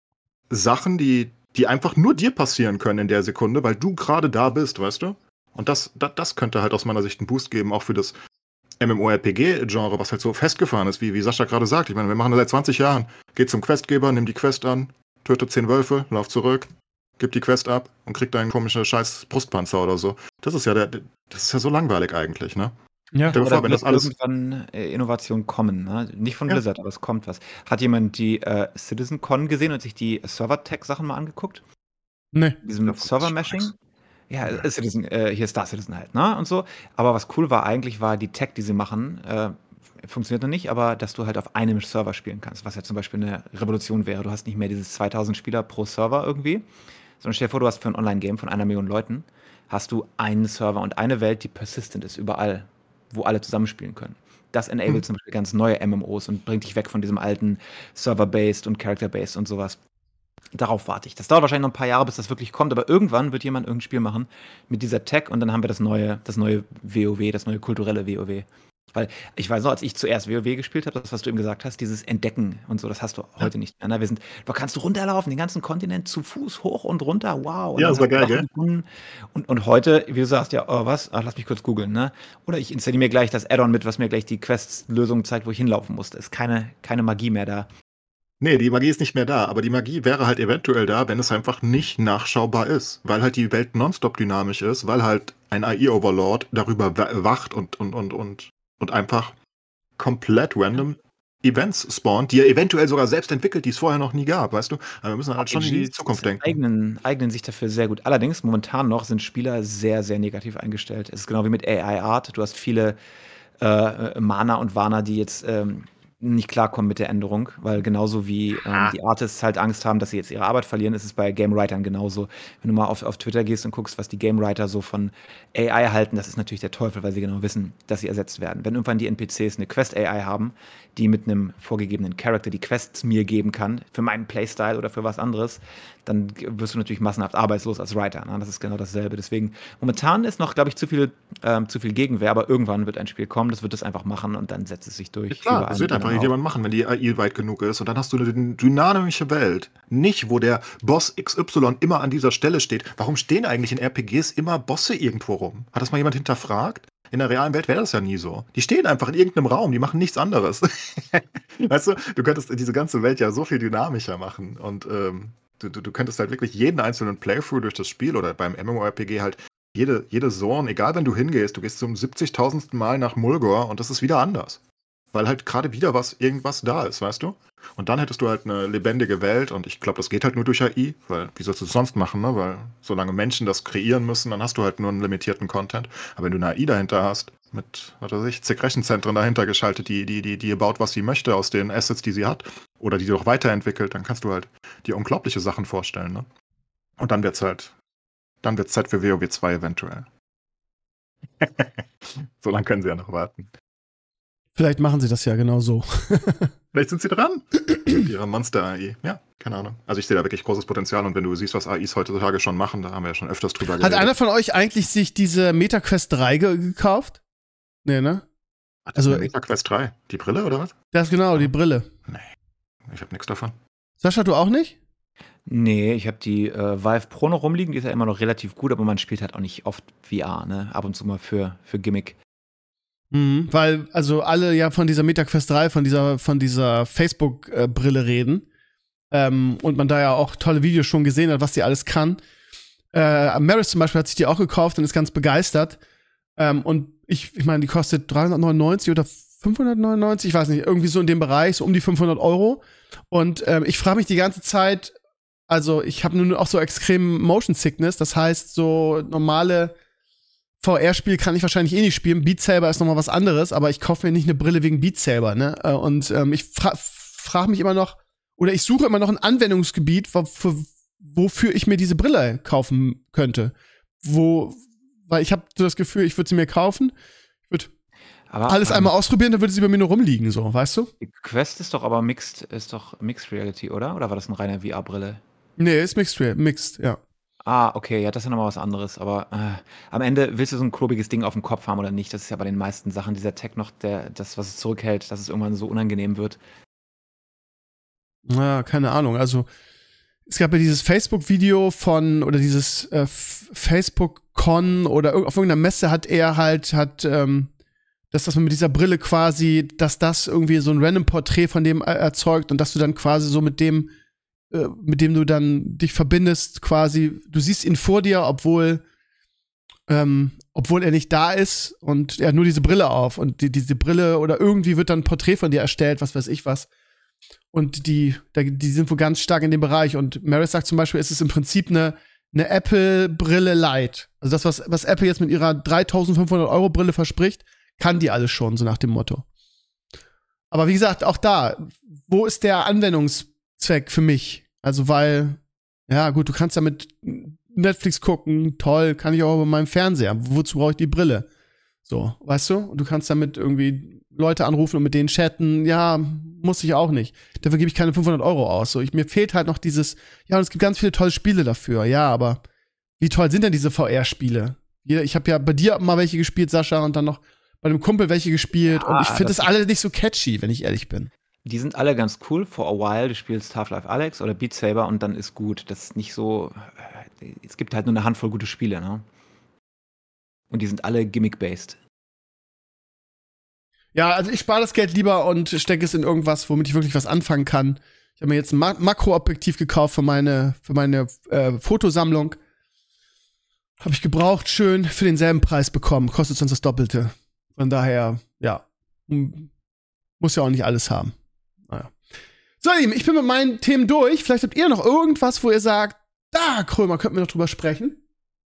Sachen, die, die einfach nur dir passieren können in der Sekunde, weil du gerade da bist, weißt du? Und das, das, das könnte halt aus meiner Sicht einen Boost geben, auch für das MMORPG-Genre, was halt so festgefahren ist, wie, wie Sascha gerade sagt. Ich meine, wir machen das seit zwanzig Jahren. Geht zum Questgeber, nimm die Quest an, töte zehn Wölfe, lauf zurück, gib die Quest ab und krieg deinen komischen scheiß Brustpanzer oder so. Das ist ja der, das ist ja so langweilig eigentlich, ne? Ja. Oder Vor, wenn wird das alles irgendwann äh, Innovationen kommen, ne? Nicht von Ja. Blizzard, aber es kommt was. Hat jemand die äh, CitizenCon gesehen und sich die Server-Tech-Sachen mal angeguckt? Nee. Diesem Davon Server-Meshing? nix. Ja, äh, Citizen, äh, hier Star Citizen halt, ne? Und so. Aber was cool war eigentlich, war die Tech, die sie machen, äh, funktioniert noch nicht, aber dass du halt auf einem Server spielen kannst, was ja zum Beispiel eine Revolution wäre. Du hast nicht mehr dieses zweitausend Spieler pro Server irgendwie, sondern stell dir vor, du hast für ein Online-Game von einer Million Leuten, hast du einen Server und eine Welt, die persistent ist überall, wo alle zusammenspielen können. Das enabled Hm. zum Beispiel ganz neue M M Os und bringt dich weg von diesem alten Server-based und Character-based und sowas. Darauf warte ich. Das dauert wahrscheinlich noch ein paar Jahre, bis das wirklich kommt, aber irgendwann wird jemand irgendein Spiel machen mit dieser Tech und dann haben wir das neue, das neue WoW, das neue kulturelle WoW. Weil ich weiß noch, als ich zuerst WoW gespielt habe, das, was du eben gesagt hast, dieses Entdecken und so, das hast du heute nicht mehr. Ne? Wir sind, da kannst du runterlaufen, den ganzen Kontinent zu Fuß hoch und runter, wow. Und Ja, dann das war hast du geil, Sachen gell? gefunden. Und, und heute, wie du sagst, ja, oh, was? Ach, lass mich kurz googeln, ne? Oder ich installiere mir gleich das Add-on mit, was mir gleich die Quest-Lösung zeigt, wo ich hinlaufen muss. Da ist keine, keine Magie mehr da. Nee, die Magie ist nicht mehr da, aber die Magie wäre halt eventuell da, wenn es einfach nicht nachschaubar ist, weil halt die Welt nonstop dynamisch ist, weil halt ein A I-Overlord darüber wa- wacht und, und, und, und, und einfach komplett random Events spawnt, die er eventuell sogar selbst entwickelt, die es vorher noch nie gab, weißt du? Aber wir müssen halt schon in die R P Gs Zukunft denken. Eignen, eignen sich dafür sehr gut. Allerdings, momentan noch sind Spieler sehr, sehr negativ eingestellt. Es ist genau wie mit A I-Art. Du hast viele äh, Mana und Warner, die jetzt ähm, nicht klarkommen mit der Änderung, weil genauso wie ähm, die Artists halt Angst haben, dass sie jetzt ihre Arbeit verlieren, ist es bei Game Writern genauso. Wenn du mal auf, auf Twitter gehst und guckst, was die Game Writer so von A I halten, das ist natürlich der Teufel, weil sie genau wissen, dass sie ersetzt werden. Wenn irgendwann die N P Cs eine Quest-A I haben, die mit einem vorgegebenen Charakter die Quests mir geben kann, für meinen Playstyle oder für was anderes, dann g- wirst du natürlich massenhaft arbeitslos als Writer. Ne? Das ist genau dasselbe. Deswegen, momentan ist noch, glaube ich, zu viel, ähm, zu viel Gegenwehr, aber irgendwann wird ein Spiel kommen, das wird es einfach machen und dann setzt es sich durch. Ja, klar, überall das wird mit einfach anderen jemand machen, wenn die A I weit genug ist. Und dann hast du eine dynamische Welt. Nicht, wo der Boss X Y immer an dieser Stelle steht. Warum stehen eigentlich in R P Gs immer Bosse irgendwo rum? Hat das mal jemand hinterfragt? In der realen Welt wäre das ja nie so. Die stehen einfach in irgendeinem Raum, die machen nichts anderes. Weißt du, du könntest diese ganze Welt ja so viel dynamischer machen. Und ähm, du, du, du könntest halt wirklich jeden einzelnen Playthrough durch das Spiel oder beim MMORPG halt jede, jede Zone, egal wenn du hingehst, du gehst zum siebzigtausendsten Mal nach Mulgore und das ist wieder anders. Weil halt gerade wieder was, irgendwas da ist, weißt du? Und dann hättest du halt eine lebendige Welt und ich glaube, das geht halt nur durch A I, weil wie sollst du es sonst machen, ne? Weil solange Menschen das kreieren müssen, dann hast du halt nur einen limitierten Content. Aber wenn du eine A I dahinter hast, mit, was weiß ich, zig Rechenzentren dahinter geschaltet, die, die, die, die baut, was sie möchte aus den Assets, die sie hat, oder die doch weiterentwickelt, dann kannst du halt dir unglaubliche Sachen vorstellen, ne? Und dann wird's halt, dann wird's Zeit für WoW zwei eventuell. So lange können sie ja noch warten. Vielleicht machen sie das ja genau so. Vielleicht sind sie dran. Mit ihrer Monster-A I. Ja, keine Ahnung. Also ich sehe da wirklich großes Potenzial und wenn du siehst, was A Is heutzutage schon machen, da haben wir ja schon öfters drüber Hat geredet. einer von euch eigentlich sich diese MetaQuest drei ge gekauft? Nee, ne? Ach, das also- ist eine MetaQuest drei. Die Brille oder was? Das ist genau, die Brille. Ich habe nichts davon. Sascha, du auch nicht? Nee, ich habe die äh, Vive Pro noch rumliegen, die ist ja immer noch relativ gut, aber man spielt halt auch nicht oft V R, ne? Ab und zu mal für, für Gimmick. Mhm, weil also alle ja von dieser MetaQuest drei, von dieser, von dieser Facebook-Brille reden. Ähm, und man da ja auch tolle Videos schon gesehen hat, was die alles kann. Äh, Maris zum Beispiel hat sich die auch gekauft und ist ganz begeistert. Ähm, und ich, ich meine, die kostet dreihundertneunundneunzig oder fünfhundertneunundneunzig, ich weiß nicht, irgendwie so in dem Bereich, so um die fünfhundert Euro. Und ähm, ich frage mich die ganze Zeit, also ich habe nun auch so extrem Motion Sickness, das heißt, so normale V R-Spiel kann ich wahrscheinlich eh nicht spielen. Beat Saber ist nochmal was anderes, aber ich kaufe mir nicht eine Brille wegen Beat Saber, ne? Äh, Und ähm, ich fra frage mich immer noch, oder ich suche immer noch ein Anwendungsgebiet, wo, für, wofür ich mir diese Brille kaufen könnte. Wo, weil ich habe so das Gefühl, ich würde sie mir kaufen, ich würde alles ähm, einmal ausprobieren, dann würde sie bei mir nur rumliegen, so, weißt du? Die Quest ist doch aber Mixed, ist doch Mixed Reality, oder? Oder war das eine reine V R-Brille? Nee, ist Mixed, Mixed, ja. Ah, okay, ja, das ist ja nochmal was anderes. Aber äh, am Ende willst du so ein klobiges Ding auf dem Kopf haben oder nicht? Das ist ja bei den meisten Sachen dieser Tech noch der, das, was es zurückhält, dass es irgendwann so unangenehm wird. Ja, keine Ahnung. Also, es gab ja dieses Facebook-Video von, oder dieses äh, Facebook-Con oder auf irgendeiner Messe hat er halt, hat, ähm, dass, dass man mit dieser Brille quasi, dass das irgendwie so ein Random-Porträt von dem erzeugt und dass du dann quasi so mit dem mit dem du dann dich verbindest, quasi, du siehst ihn vor dir, obwohl ähm, obwohl er nicht da ist und er hat nur diese Brille auf und die, diese Brille oder irgendwie wird dann ein Porträt von dir erstellt, was weiß ich was. Und die, die sind wohl ganz stark in dem Bereich und Maris sagt zum Beispiel, es ist im Prinzip eine, eine Apple-Brille Light. Also das, was, was Apple jetzt mit ihrer dreitausendfünfhundert Euro Brille verspricht, kann die alles schon, so nach dem Motto. Aber wie gesagt, auch da, wo ist der Anwendungs Zweck für mich. Also, weil, ja, gut, du kannst damit Netflix gucken, toll, kann ich auch über meinem Fernseher. Wozu brauche ich die Brille? So, weißt du? Und du kannst damit irgendwie Leute anrufen und mit denen chatten. Ja, muss ich auch nicht. Dafür gebe ich keine fünfhundert Euro aus. So, ich, mir fehlt halt noch dieses, ja, und es gibt ganz viele tolle Spiele dafür. Ja, aber wie toll sind denn diese V R-Spiele? Ich habe ja bei dir mal welche gespielt, Sascha, und dann noch bei einem Kumpel welche gespielt. Ja, und ich finde das, das alle nicht so catchy, wenn ich ehrlich bin. Die sind alle ganz cool, for a while. Du spielst Half-Life Alyx oder Beat Saber und dann ist gut. Das ist nicht so. Es gibt halt nur eine Handvoll gute Spiele, ne? Und die sind alle gimmick-based. Ja, also ich spare das Geld lieber und stecke es in irgendwas, womit ich wirklich was anfangen kann. Ich habe mir jetzt ein Ma- Makroobjektiv gekauft für meine, für meine äh, Fotosammlung. Habe ich gebraucht, schön für denselben Preis bekommen. Kostet sonst das Doppelte. Von daher, ja. Muss ja auch nicht alles haben. Naja. So, ihr Lieben, ich bin mit meinen Themen durch. Vielleicht habt ihr noch irgendwas, wo ihr sagt, da, Krömer, könnten wir noch drüber sprechen?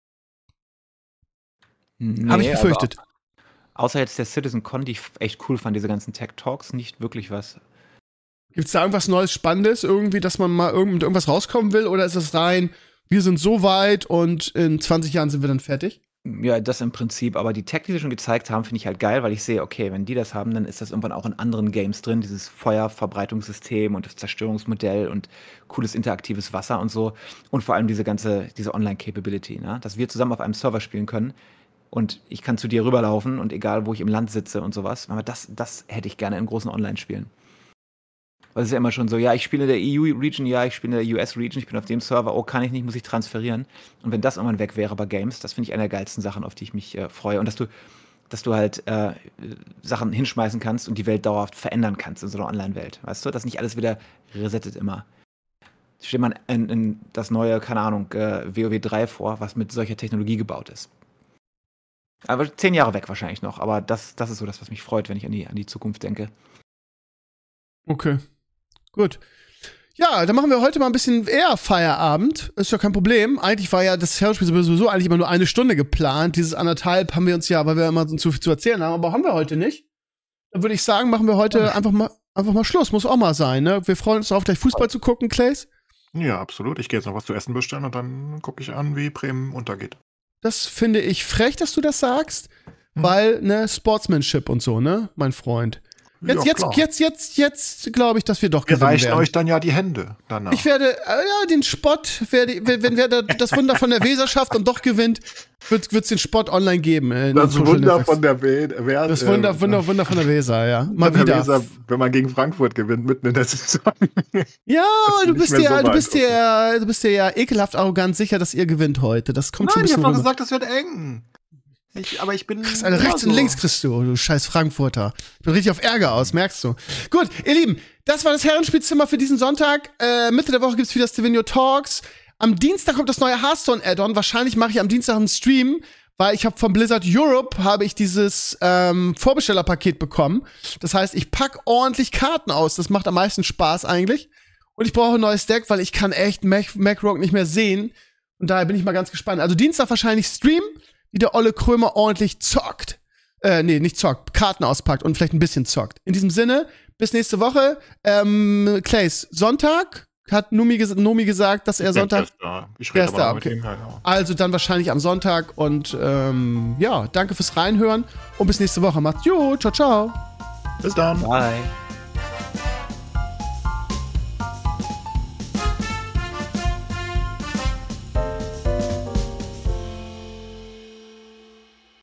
Nee, Habe ich befürchtet. Außer jetzt der CitizenCon, die ich echt cool fand, diese ganzen Tech-Talks, nicht wirklich was. Gibt's da irgendwas Neues, Spannendes, irgendwie, dass man mal irgend mit irgendwas rauskommen will? Oder ist es rein, wir sind so weit und in zwanzig Jahren sind wir dann fertig? Ja, das im Prinzip, aber die Tech, die sie schon gezeigt haben, finde ich halt geil, weil ich sehe, okay, wenn die das haben, dann ist das irgendwann auch in anderen Games drin, dieses Feuerverbreitungssystem und das Zerstörungsmodell und cooles interaktives Wasser und so und vor allem diese ganze, diese Online-Capability, ne? Dass wir zusammen auf einem Server spielen können und ich kann zu dir rüberlaufen und egal, wo ich im Land sitze und sowas, aber das, das hätte ich gerne in großen Online-Spielen. Weil es ist ja immer schon so, ja, ich spiele in der E U-Region, ja, ich spiele in der U S-Region, ich bin auf dem Server, oh, kann ich nicht, muss ich transferieren. Und wenn das irgendwann weg wäre bei Games, das finde ich eine der geilsten Sachen, auf die ich mich äh, freue. Und dass du, dass du halt äh, Sachen hinschmeißen kannst und die Welt dauerhaft verändern kannst in so einer Online-Welt, weißt du? Dass nicht alles wieder resettet immer. Stell dir mal in, in das neue, keine Ahnung, äh, W O W drei vor, was mit solcher Technologie gebaut ist. Aber zehn Jahre weg wahrscheinlich noch, aber das, das ist so das, was mich freut, wenn ich an die, an die Zukunft denke. Okay. Gut. Ja, dann machen wir heute mal ein bisschen eher Feierabend. Ist ja kein Problem. Eigentlich war ja das Hörspiel sowieso eigentlich immer nur eine Stunde geplant. Dieses anderthalb haben wir uns ja, weil wir immer so zu viel zu erzählen haben, aber haben wir heute nicht. Dann würde ich sagen, machen wir heute einfach mal, einfach mal Schluss. Muss auch mal sein, ne? Wir freuen uns darauf, gleich Fußball zu gucken, Clays. Ja, absolut. Ich gehe jetzt noch was zu essen bestellen und dann gucke ich an, wie Bremen untergeht. Das finde ich frech, dass du das sagst, Hm. weil, ne, Sportsmanship und so, ne, mein Freund. Jetzt, Ja, jetzt, klar. jetzt, jetzt, jetzt glaube ich, dass wir doch Wir gewinnen reichen werden. euch dann ja die Hände danach. Ich werde, äh, ja, den Spott, werde, wenn, wenn wer da, das Wunder von der Weser schafft und doch gewinnt, wird es den Spott online geben. äh, in das Social Wunder Networks. von der Weser. Wer, Das Wunder, Wunder, Wunder von der Weser, ja. Mal von der wieder. Weser, wenn man gegen Frankfurt gewinnt, mitten in der Saison. Ja, Das du ist bist nicht mehr ja, so du bist weit, ja, du bist dir ja ekelhaft arrogant sicher, dass ihr gewinnt heute. Das kommt schon ein Nein, ich bisschen habe doch rüber. gesagt, das wird eng. Ich, aber ich bin. Das ist eine immer rechts und so. links, Christo, du scheiß Frankfurter. Ich bin richtig auf Ärger aus, merkst du. Gut, ihr Lieben, das war das Herrenspielzimmer für diesen Sonntag. Äh, Mitte der Woche gibt's wieder Stevenio Talks. Am Dienstag kommt das neue Hearthstone-Add-on. Wahrscheinlich mache ich am Dienstag einen Stream, weil ich habe von Blizzard Europe habe ich dieses ähm, Vorbestellerpaket bekommen. Das heißt, ich pack ordentlich Karten aus. Das macht am meisten Spaß eigentlich. Und ich brauche ein neues Deck, weil ich kann echt Mac- Macrock nicht mehr sehen. Und daher bin ich mal ganz gespannt. Also Dienstag wahrscheinlich Stream, wie der Olle Krömer ordentlich zockt. Äh, nee, nicht zockt, Karten auspackt und vielleicht ein bisschen zockt. In diesem Sinne, bis nächste Woche. Ähm, Clays, Sonntag hat Nomi, ges Nomi gesagt, dass er Ich denke, Sonntag... der ist da. Ich Der rede ist aber da, noch mit okay. ihm. Ja, ja. Also dann wahrscheinlich am Sonntag und ähm, ja, danke fürs Reinhören und bis nächste Woche. Macht's gut, ciao, ciao. Bis dann. Bye.